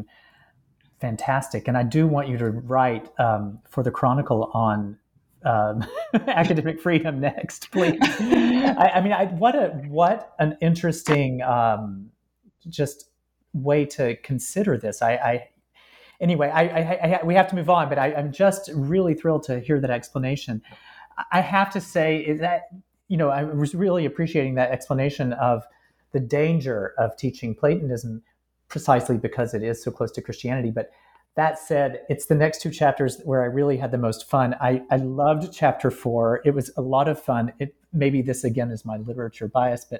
Speaker 4: fantastic. And I do want you to write um, for the Chronicle on um, academic freedom next, please. I, I mean, I, what a what an interesting um, just way to consider this. I, I anyway, I, I, I, we have to move on, but I, I'm just really thrilled to hear that explanation. I have to say that, you know, I was really appreciating that explanation of the danger of teaching Platonism precisely because it is so close to Christianity. But that said, it's the next two chapters where I really had the most fun. I, I loved chapter four. It was a lot of fun. It, maybe this again is my literature bias, but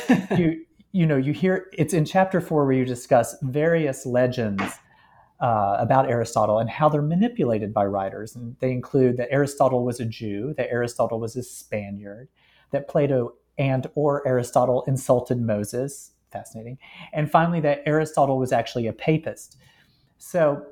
Speaker 4: you you know, you hear it's in chapter four where you discuss various legends uh, about Aristotle and how they're manipulated by writers. And they include that Aristotle was a Jew, that Aristotle was a Spaniard, that Plato and or Aristotle insulted Moses. Fascinating. And finally, that Aristotle was actually a papist. So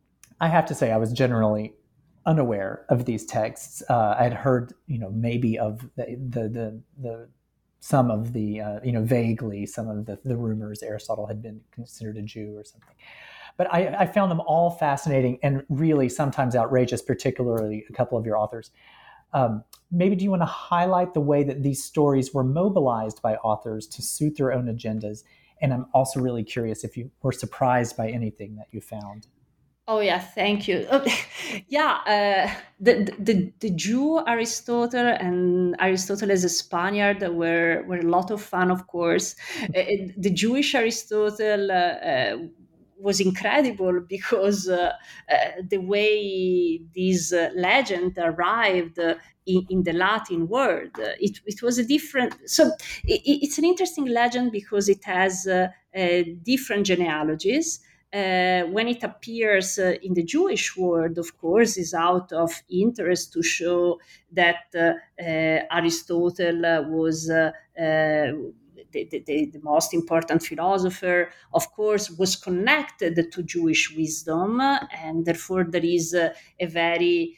Speaker 4: I have to say I was generally unaware of these texts. Uh, I had heard, you know, maybe of the the the, the some of the, uh, you know, vaguely some of the, the rumors Aristotle had been considered a Jew or something. But I, I found them all fascinating and really sometimes outrageous, particularly a couple of your authors. Um, maybe do you want to highlight the way that these stories were mobilized by authors to suit their own agendas? And I'm also really curious if you were surprised by anything that you found.
Speaker 5: Oh yeah, thank you. yeah, uh, the, the the Jew Aristotle and Aristotle as a Spaniard were were a lot of fun, of course. uh, the Jewish Aristotle uh, uh, was incredible because uh, uh, the way this uh, legend arrived uh, in, in the Latin word, uh, it it was a different. So it, it's an interesting legend because it has uh, uh, different genealogies. Uh, when it appears uh, in the Jewish world, of course, is out of interest to show that uh, uh, Aristotle uh, was uh, uh, the, the, the most important philosopher, of course, was connected to Jewish wisdom, and therefore there is uh, a very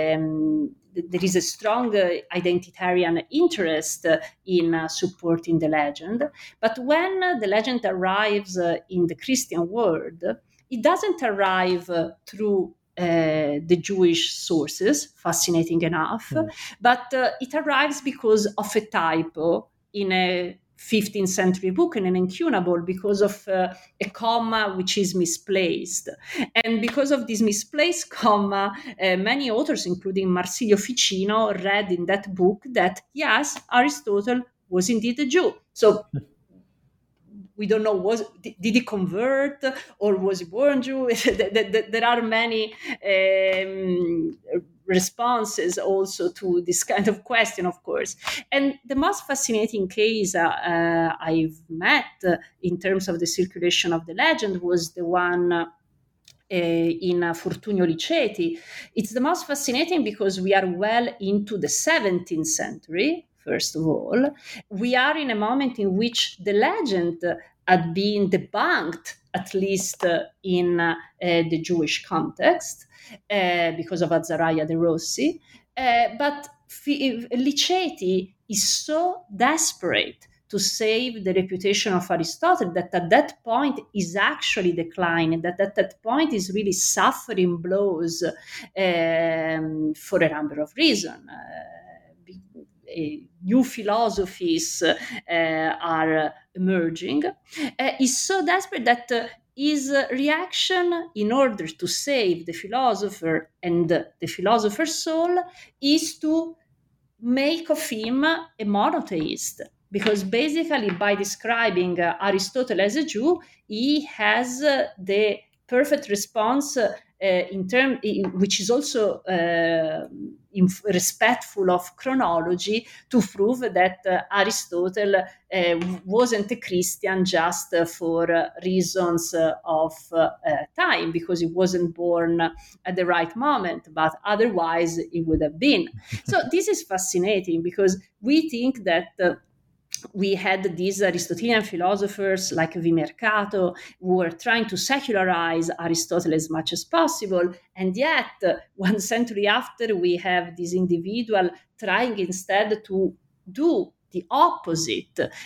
Speaker 5: um, there is a strong uh, identitarian interest uh, in uh, supporting the legend. But when uh, the legend arrives uh, in the Christian world, it doesn't arrive uh, through uh, the Jewish sources, fascinating enough, mm. but uh, it arrives because of a typo in a fifteenth century book, in an incunable, because of uh, a comma which is misplaced. And because of this misplaced comma, uh, many authors, including Marsilio Ficino, read in that book that, yes, Aristotle was indeed a Jew. So we don't know, was did he convert or was he born Jew? There are many um, responses also to this kind of question, of course. And the most fascinating case uh, uh, I've met uh, in terms of the circulation of the legend was the one uh, in uh, Fortunio Licetti. It's the most fascinating because we are well into the seventeenth century. first of all. We are in a moment in which the legend had been debunked, at least uh, in uh, the Jewish context, uh, because of Azzaraya de Rossi. Uh, but F- Licetti is so desperate to save the reputation of Aristotle that at that point is actually declining, that at that point is really suffering blows um, for a number of reasons. Uh, uh, new philosophies uh, are emerging. Uh, is so desperate that uh, his reaction, in order to save the philosopher and the philosopher's soul, is to make of him a monotheist. Because basically, by describing uh, Aristotle as a Jew, he has uh, the perfect response, uh, in term, in, which is also uh, in, respectful of chronology, to prove that uh, Aristotle uh, wasn't a Christian just uh, for uh, reasons uh, of uh, uh, time, because he wasn't born at the right moment, but otherwise he would have been. So this is fascinating, because we think that uh, we had these Aristotelian philosophers like Vimercato who were trying to secularize Aristotle as much as possible. And yet, uh, one century after, we have this individual trying instead to do the opposite, uh,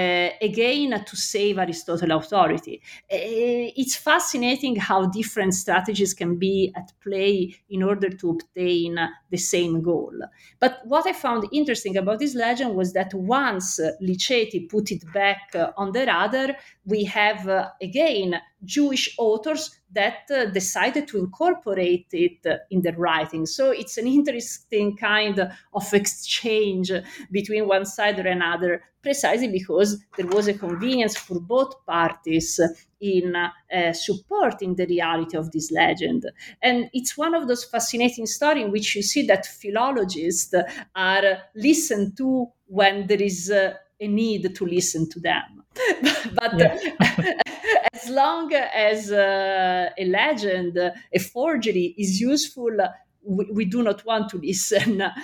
Speaker 5: again, to save Aristotle's authority. Uh, it's fascinating how different strategies can be at play in order to obtain the same goal. But what I found interesting about this legend was that once uh, Licetti put it back uh, on the radar, we have, uh, again, Jewish authors that uh, decided to incorporate it uh, in their writing. So it's an interesting kind of exchange between one side or another, precisely because there was a convenience for both parties in uh, supporting the reality of this legend. And it's one of those fascinating stories in which you see that philologists are listened to when there is uh, a need to listen to them. But yeah. As long as uh, a legend, a forgery is useful, we, we do not want to listen uh,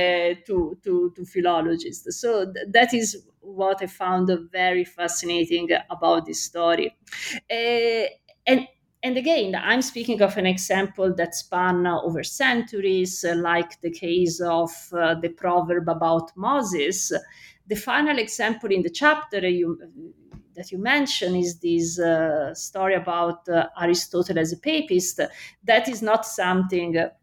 Speaker 5: to, to, to philologists. So th- that is what I found very fascinating about this story. Uh, and And again, I'm speaking of an example that span uh, over centuries, uh, like the case of uh, the proverb about Moses. The final example in the chapter you, that you mentioned is this uh, story about uh, Aristotle as a papist. That is not something uh,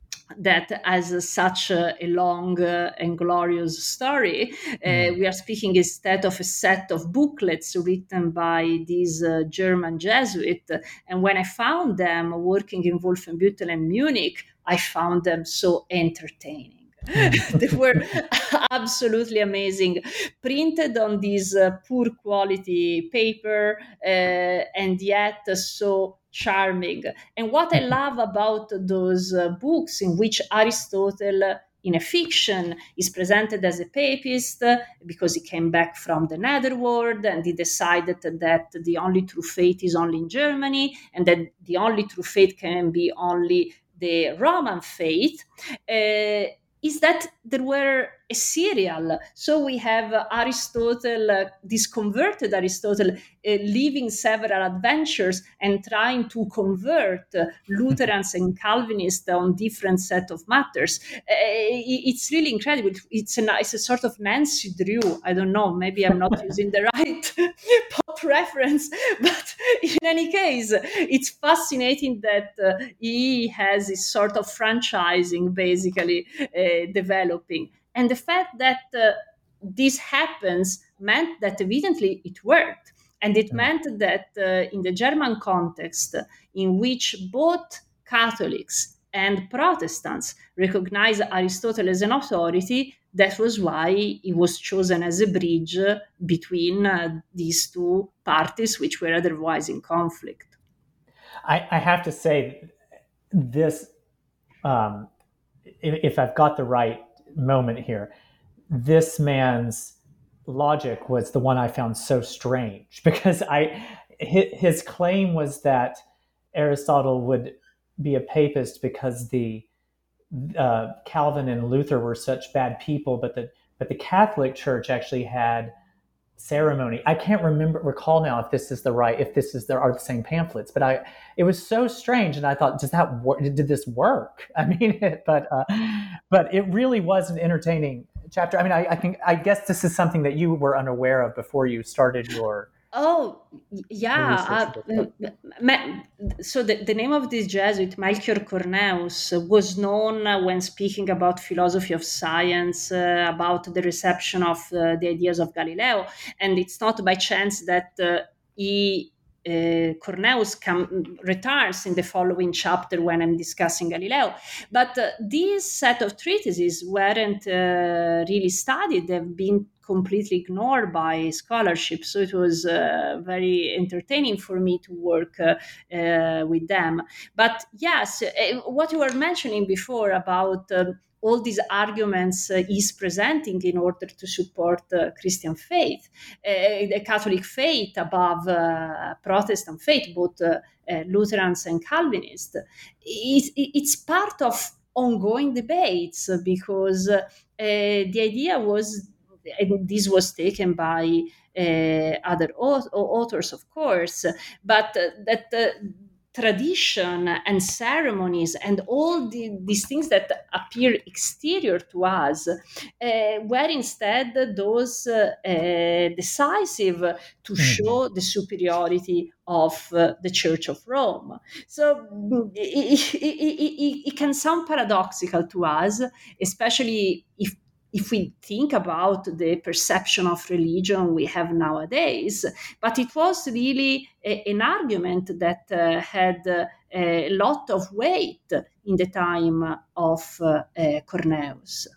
Speaker 5: that has uh, such uh, a long uh, and glorious story. Uh, mm. We are speaking instead of a set of booklets written by this uh, German Jesuit. And when I found them working in Wolfenbüttel and Munich, I found them so entertaining. They were absolutely amazing, printed on this uh, poor quality paper, uh, and yet uh, so charming. And what I love about those uh, books in which Aristotle, uh, in a fiction, is presented as a papist uh, because he came back from the netherworld and he decided that the only true faith is only in Germany, and that the only true faith can be only the Roman faith, uh, is that there were a serial. So we have uh, Aristotle, uh, this converted Aristotle, uh, living several adventures and trying to convert uh, Lutherans and Calvinists on different set of matters. Uh, it's really incredible. It's a, it's a sort of Nancy Drew. I don't know, maybe I'm not using the right pop reference, but in any case, it's fascinating that uh, he has this sort of franchising basically uh, developing. And the fact that uh, this happens meant that evidently it worked. And it mm-hmm. meant that uh, in the German context, in which both Catholics and Protestants recognize Aristotle as an authority, that was why he was chosen as a bridge between uh, these two parties, which were otherwise in conflict.
Speaker 4: I, I have to say, this, um, if, if I've got the right moment here, this man's logic was the one I found so strange, because I his claim was that Aristotle would be a papist because the uh, Calvin and Luther were such bad people, but the but the Catholic Church actually had ceremony. I can't remember recall now if this is the right if this is there are the same pamphlets, but I it was so strange, and I thought, does that work? Did this work? I mean, but uh, but it really was an entertaining chapter. I mean, I, I think I guess this is something that you were unaware of before you started your.
Speaker 5: Oh, yeah. Uh, ma- so the, the name of this Jesuit, Melchior Cornelius, was known uh, when speaking about philosophy of science, uh, about the reception of uh, the ideas of Galileo. And it's not by chance that uh, he Uh, Cornelius come, returns in the following chapter when I'm discussing Galileo. But uh, this set of treatises weren't uh, really studied. They've been completely ignored by scholarship. So it was uh, very entertaining for me to work uh, uh, with them. But yes, uh, what you were mentioning before about um, all these arguments uh, he's presenting in order to support uh, Christian faith, uh, the Catholic faith above uh, Protestant faith, both uh, uh, Lutherans and Calvinists. It's, it's part of ongoing debates because uh, the idea was, and this was taken by uh, other authors, of course, but uh, that uh, tradition and ceremonies and all the, these things that appear exterior to us uh, were instead those uh, uh, decisive to mm-hmm. show the superiority of uh, the Church of Rome. So it, it, it, it can sound paradoxical to us, especially if If we think about the perception of religion we have nowadays, but it was really a, an argument that uh, had uh, a lot of weight in the time of uh, uh, Cornelius.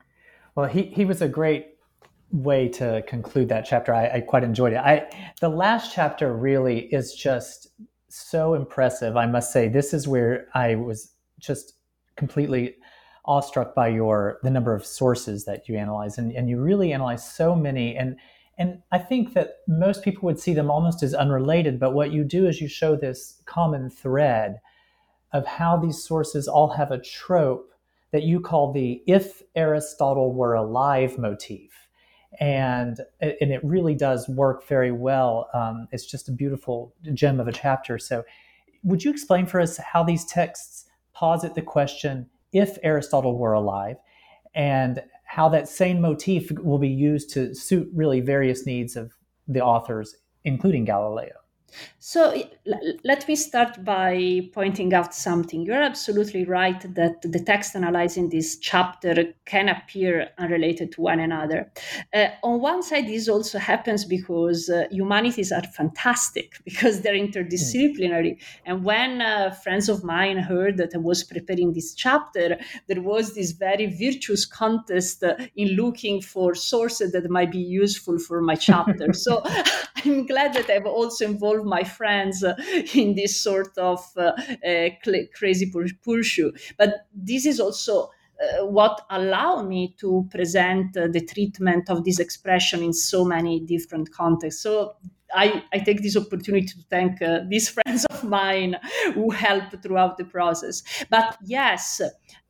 Speaker 4: Well, he, he was a great way to conclude that chapter. I, I quite enjoyed it. I the last chapter really is just so impressive. I must say, this is where I was just completely awestruck by your the number of sources that you analyze, and, and you really analyze so many, and and I think that most people would see them almost as unrelated, but what you do is you show this common thread of how these sources all have a trope that you call the "if Aristotle were alive" motif, and and it really does work very well. Um, it's just a beautiful gem of a chapter. So would you explain for us how these texts posit the question, if Aristotle were alive, and how that same motif will be used to suit really various needs of the authors, including Galileo?
Speaker 5: So let me start by pointing out something. You're absolutely right that the text analyzing this chapter can appear unrelated to one another. Uh, on one side, this also happens because uh, humanities are fantastic, because they're interdisciplinary. Mm. And when uh, friends of mine heard that I was preparing this chapter, there was this very virtuous contest uh, in looking for sources that might be useful for my chapter. So I'm glad that I've also involved my friends uh, in this sort of uh, uh, cl- crazy pursuit. But this is also uh, what allowed me to present uh, the treatment of this expression in so many different contexts. So I, I take this opportunity to thank uh, these friends of mine who helped throughout the process. But yes,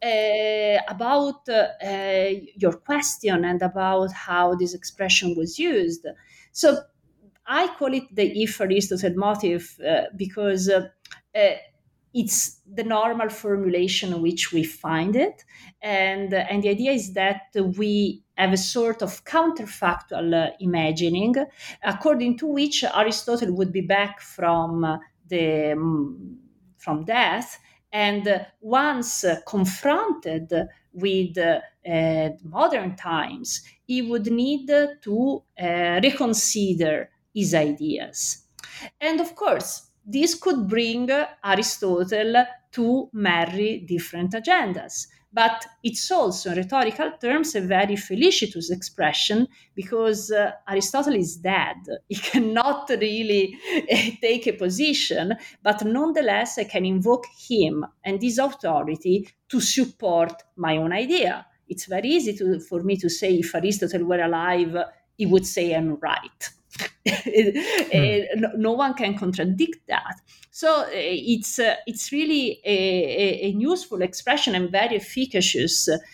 Speaker 5: uh, about uh, uh, your question and about how this expression was used. So I call it the if Aristotle motif uh, because uh, uh, it's the normal formulation in which we find it. And, uh, and the idea is that we have a sort of counterfactual uh, imagining, according to which Aristotle would be back from uh, the um, from death. And uh, once uh, confronted with uh, uh, modern times, he would need uh, to uh, reconsider his ideas. And of course, this could bring Aristotle to marry different agendas. But it's also, in rhetorical terms, a very felicitous expression because uh, Aristotle is dead. He cannot really uh, take a position, but nonetheless, I can invoke him and his authority to support my own idea. It's very easy to, for me to say if Aristotle were alive, he would say I'm right. hmm. no, no one can contradict that. So uh, it's uh, it's really a, a, a useful expression and very efficacious uh,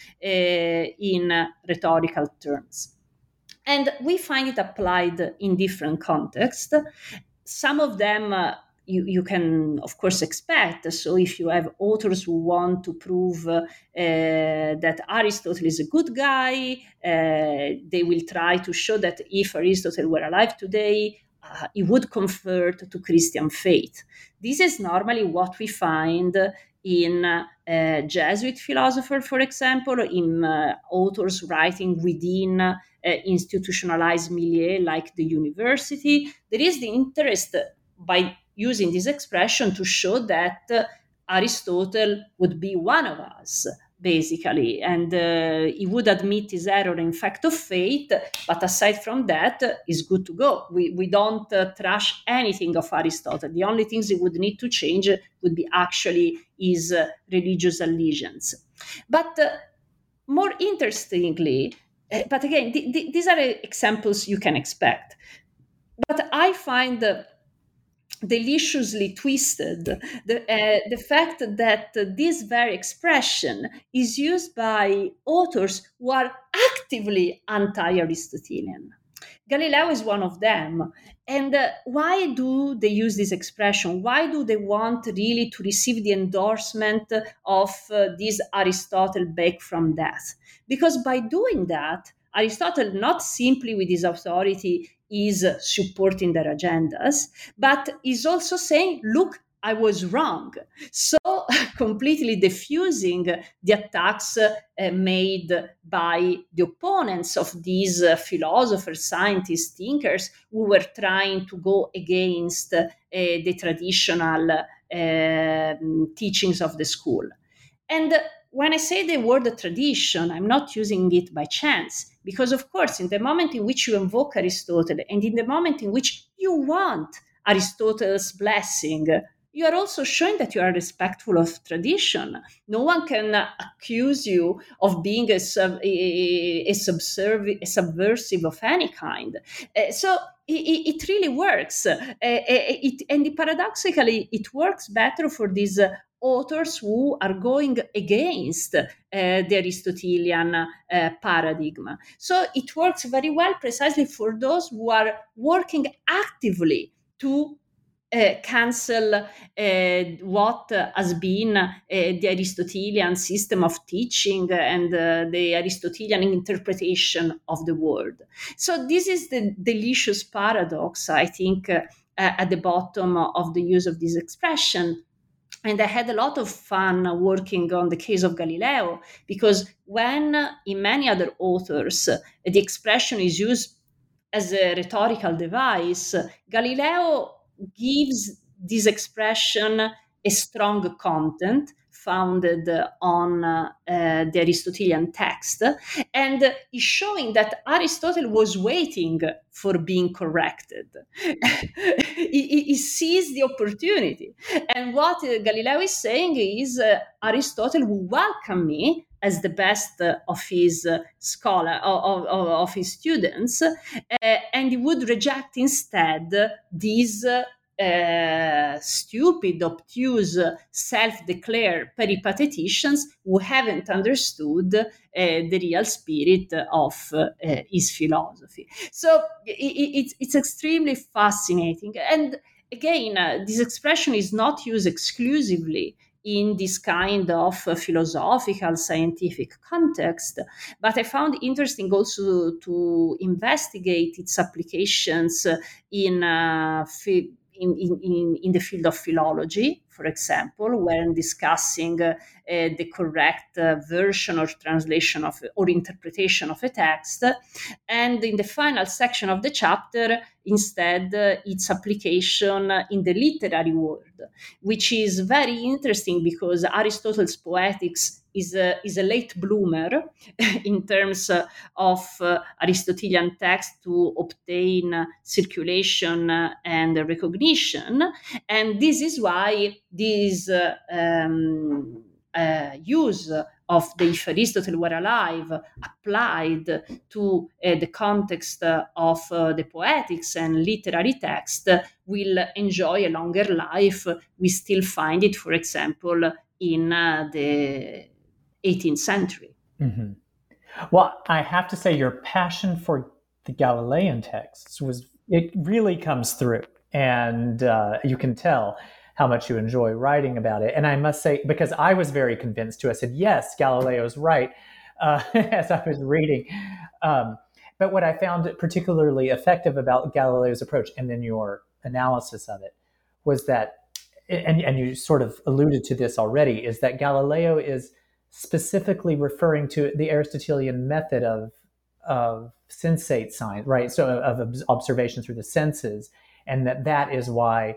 Speaker 5: in uh, rhetorical terms. And we find it applied in different contexts. Some of them uh, you, you can, of course, expect. So if you have authors who want to prove uh, that Aristotle is a good guy, uh, they will try to show that if Aristotle were alive today, uh, he would convert to Christian faith. This is normally what we find in uh, Jesuit philosophers, for example, in uh, authors writing within uh, institutionalized milieu like the university. There is the interest by using this expression to show that uh, Aristotle would be one of us, basically, and uh, he would admit his error in fact of faith, but aside from that, uh, is good to go. We, we don't uh, trash anything of Aristotle. The only things he would need to change would be actually his uh, religious allegiance. But uh, more interestingly, uh, but again, th- th- these are examples you can expect. But I find uh, deliciously twisted the, uh, the fact that uh, this very expression is used by authors who are actively anti-Aristotelian. Galileo is one of them. And uh, why do they use this expression? Why do they want really to receive the endorsement of uh, this Aristotle back from death? Because by doing that, Aristotle, not simply with his authority, is supporting their agendas, but is also saying, look, I was wrong. So completely diffusing the attacks uh, made by the opponents of these uh, philosophers, scientists, thinkers who were trying to go against uh, the traditional uh, teachings of the school. And when I say the word tradition, I'm not using it by chance, because of course, in the moment in which you invoke Aristotle and in the moment in which you want Aristotle's blessing, you are also showing that you are respectful of tradition. No one can accuse you of being a, sub, a, a, subserv- a subversive of any kind. Uh, so it, it really works. Uh, it, and paradoxically, it works better for these uh, authors who are going against uh, the Aristotelian uh, paradigm. So it works very well precisely for those who are working actively to Uh, cancel uh, what uh, has been uh, the Aristotelian system of teaching and uh, the Aristotelian interpretation of the world. So this is the delicious paradox, I think, uh, at the bottom of the use of this expression. And I had a lot of fun working on the case of Galileo, because when uh, in many other authors uh, the expression is used as a rhetorical device, Galileo gives this expression a strong content founded on uh, uh, the Aristotelian text, and is showing that Aristotle was waiting for being corrected. he, he sees the opportunity. And what uh, Galileo is saying is uh, Aristotle will welcome me as the best uh, of his uh, scholar, of, of, of his students, uh, and he would reject instead these uh, uh, stupid, obtuse, self-declared peripateticians who haven't understood uh, the real spirit of uh, his philosophy. So it, it, it's extremely fascinating. And again, uh, this expression is not used exclusively in this kind of uh, philosophical, scientific context. But I found interesting also to investigate its applications in, uh, in, in, in the field of philology, for example, when discussing uh, uh, the correct uh, version or translation of or interpretation of a text. And in the final section of the chapter, instead, uh, its application in the literary world, which is very interesting because Aristotle's Poetics is a, is a late bloomer in terms uh, of uh, Aristotelian text to obtain uh, circulation uh, and recognition. And this is why this uh, um, uh, use of the If Aristotle Were Alive applied to uh, the context uh, of uh, the poetics and literary text uh, will enjoy a longer life. We still find it, for example, in uh, the eighteenth century.
Speaker 4: Mm-hmm. Well, I have to say your passion for the Galilean texts was, it really comes through, and uh, you can tell how much you enjoy writing about it. And I must say, because I was very convinced too, I said, yes, Galileo's right, uh, as I was reading. Um, but what I found particularly effective about Galileo's approach, and then your analysis of it, was that, and, and you sort of alluded to this already, is that Galileo is specifically referring to the Aristotelian method of, of sensate science, right? So of observation through the senses, and that that is why,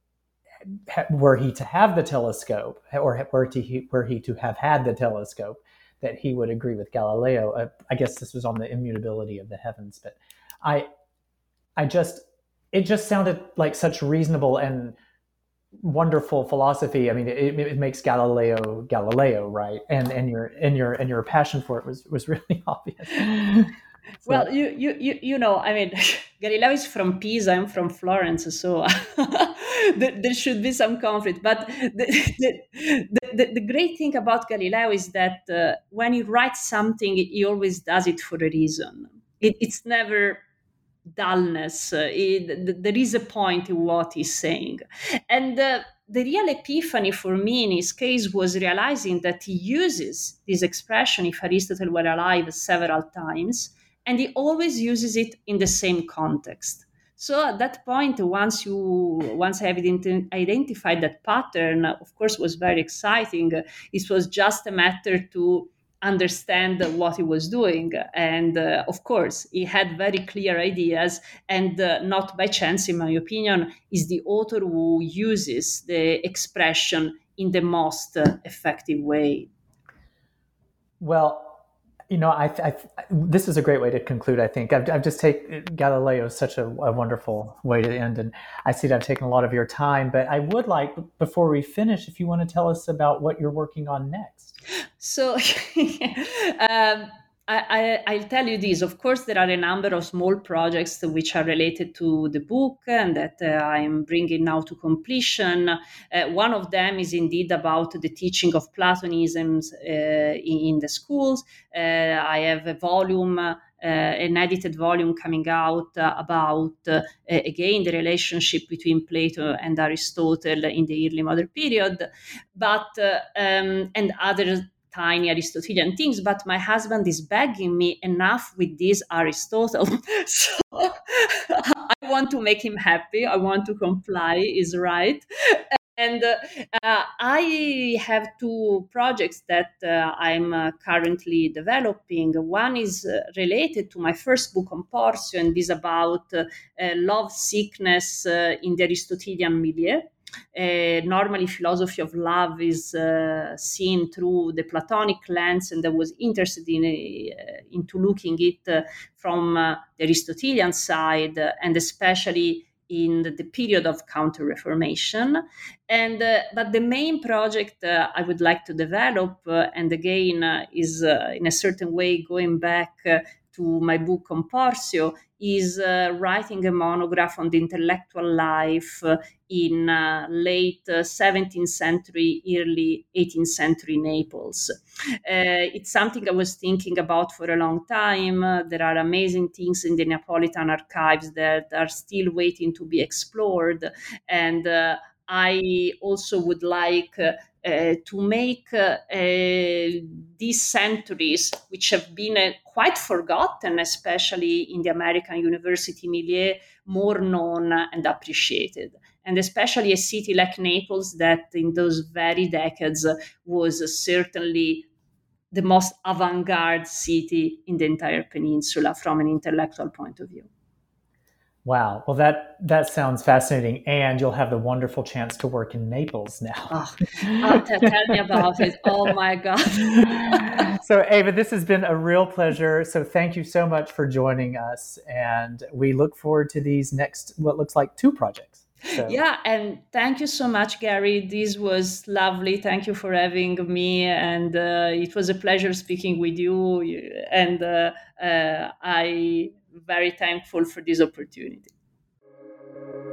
Speaker 4: were he to have the telescope, or were he, were he to have had the telescope, that he would agree with Galileo. Uh, I guess this was on the immutability of the heavens, but I, I just, it just sounded like such reasonable and wonderful philosophy. I mean, it, it makes Galileo Galileo, right? And and your and your and your passion for it was was really obvious. So.
Speaker 5: Well, you, you you you know, I mean, Galileo is from Pisa, I'm from Florence, so there, there should be some conflict. But the the, the, the great thing about Galileo is that uh, when he writes something, he always does it for a reason. It, it's never dullness. Uh, it, there is a point in what he's saying. And uh, the real epiphany for me in his case was realizing that he uses this expression, if Aristotle were alive, several times, and he always uses it in the same context. So at that point, once you once I have ident- identified that pattern, of course, was very exciting. It was just a matter to understand what he was doing. And uh, of course, he had very clear ideas, and uh, not by chance, in my opinion, is the author who uses the expression in the most uh, effective way.
Speaker 4: Well, you know, I, I, this is a great way to conclude, I think. I've, I've just taken Galileo is such a, a wonderful way to end, and I see that I've taken a lot of your time, but I would like, before we finish, if you want to tell us about what you're working on next.
Speaker 5: So um, I, I, I'll tell you this. Of course, there are a number of small projects which are related to the book and that uh, I'm bringing now to completion. Uh, one of them is indeed about the teaching of Platonism uh, in, in the schools. Uh, I have a volume, uh, an edited volume coming out uh, about, uh, again, the relationship between Plato and Aristotle in the early modern period, but uh, um, and other tiny Aristotelian things, but my husband is begging me enough with this Aristotle. So I want to make him happy. I want to comply, is right. And uh, uh, I have two projects that uh, I'm uh, currently developing. One is uh, related to my first book on Porcio, and is about uh, uh, love sickness uh, in the Aristotelian milieu. Uh, normally, philosophy of love is uh, seen through the Platonic lens, and I was interested in uh, into looking it uh, from uh, the Aristotelian side, uh, and especially in the, the period of Counter-Reformation. And uh, but the main project uh, I would like to develop, uh, and again uh, is uh, in a certain way going back uh, to my book on Porcio, is uh, writing a monograph on the intellectual life uh, in uh, late uh, seventeenth century, early eighteenth century Naples. Uh, it's something I was thinking about for a long time. Uh, there are amazing things in the Neapolitan archives that are still waiting to be explored. And uh, I also would like uh, uh, to make uh, uh, these centuries, which have been uh, quite forgotten, especially in the American university milieu, more known and appreciated. And especially a city like Naples, that in those very decades was certainly the most avant-garde city in the entire peninsula from an intellectual point of view.
Speaker 4: Wow. Well, that that sounds fascinating, and you'll have the wonderful chance to work in Naples now.
Speaker 5: Oh, oh, t- tell me about it. Oh, my God.
Speaker 4: So, Ava, this has been a real pleasure. So thank you so much for joining us, and we look forward to these next, what looks like two projects. So.
Speaker 5: Yeah, and thank you so much, Gary. This was lovely. Thank you for having me, and uh, it was a pleasure speaking with you. And uh, uh, I very thankful for this opportunity.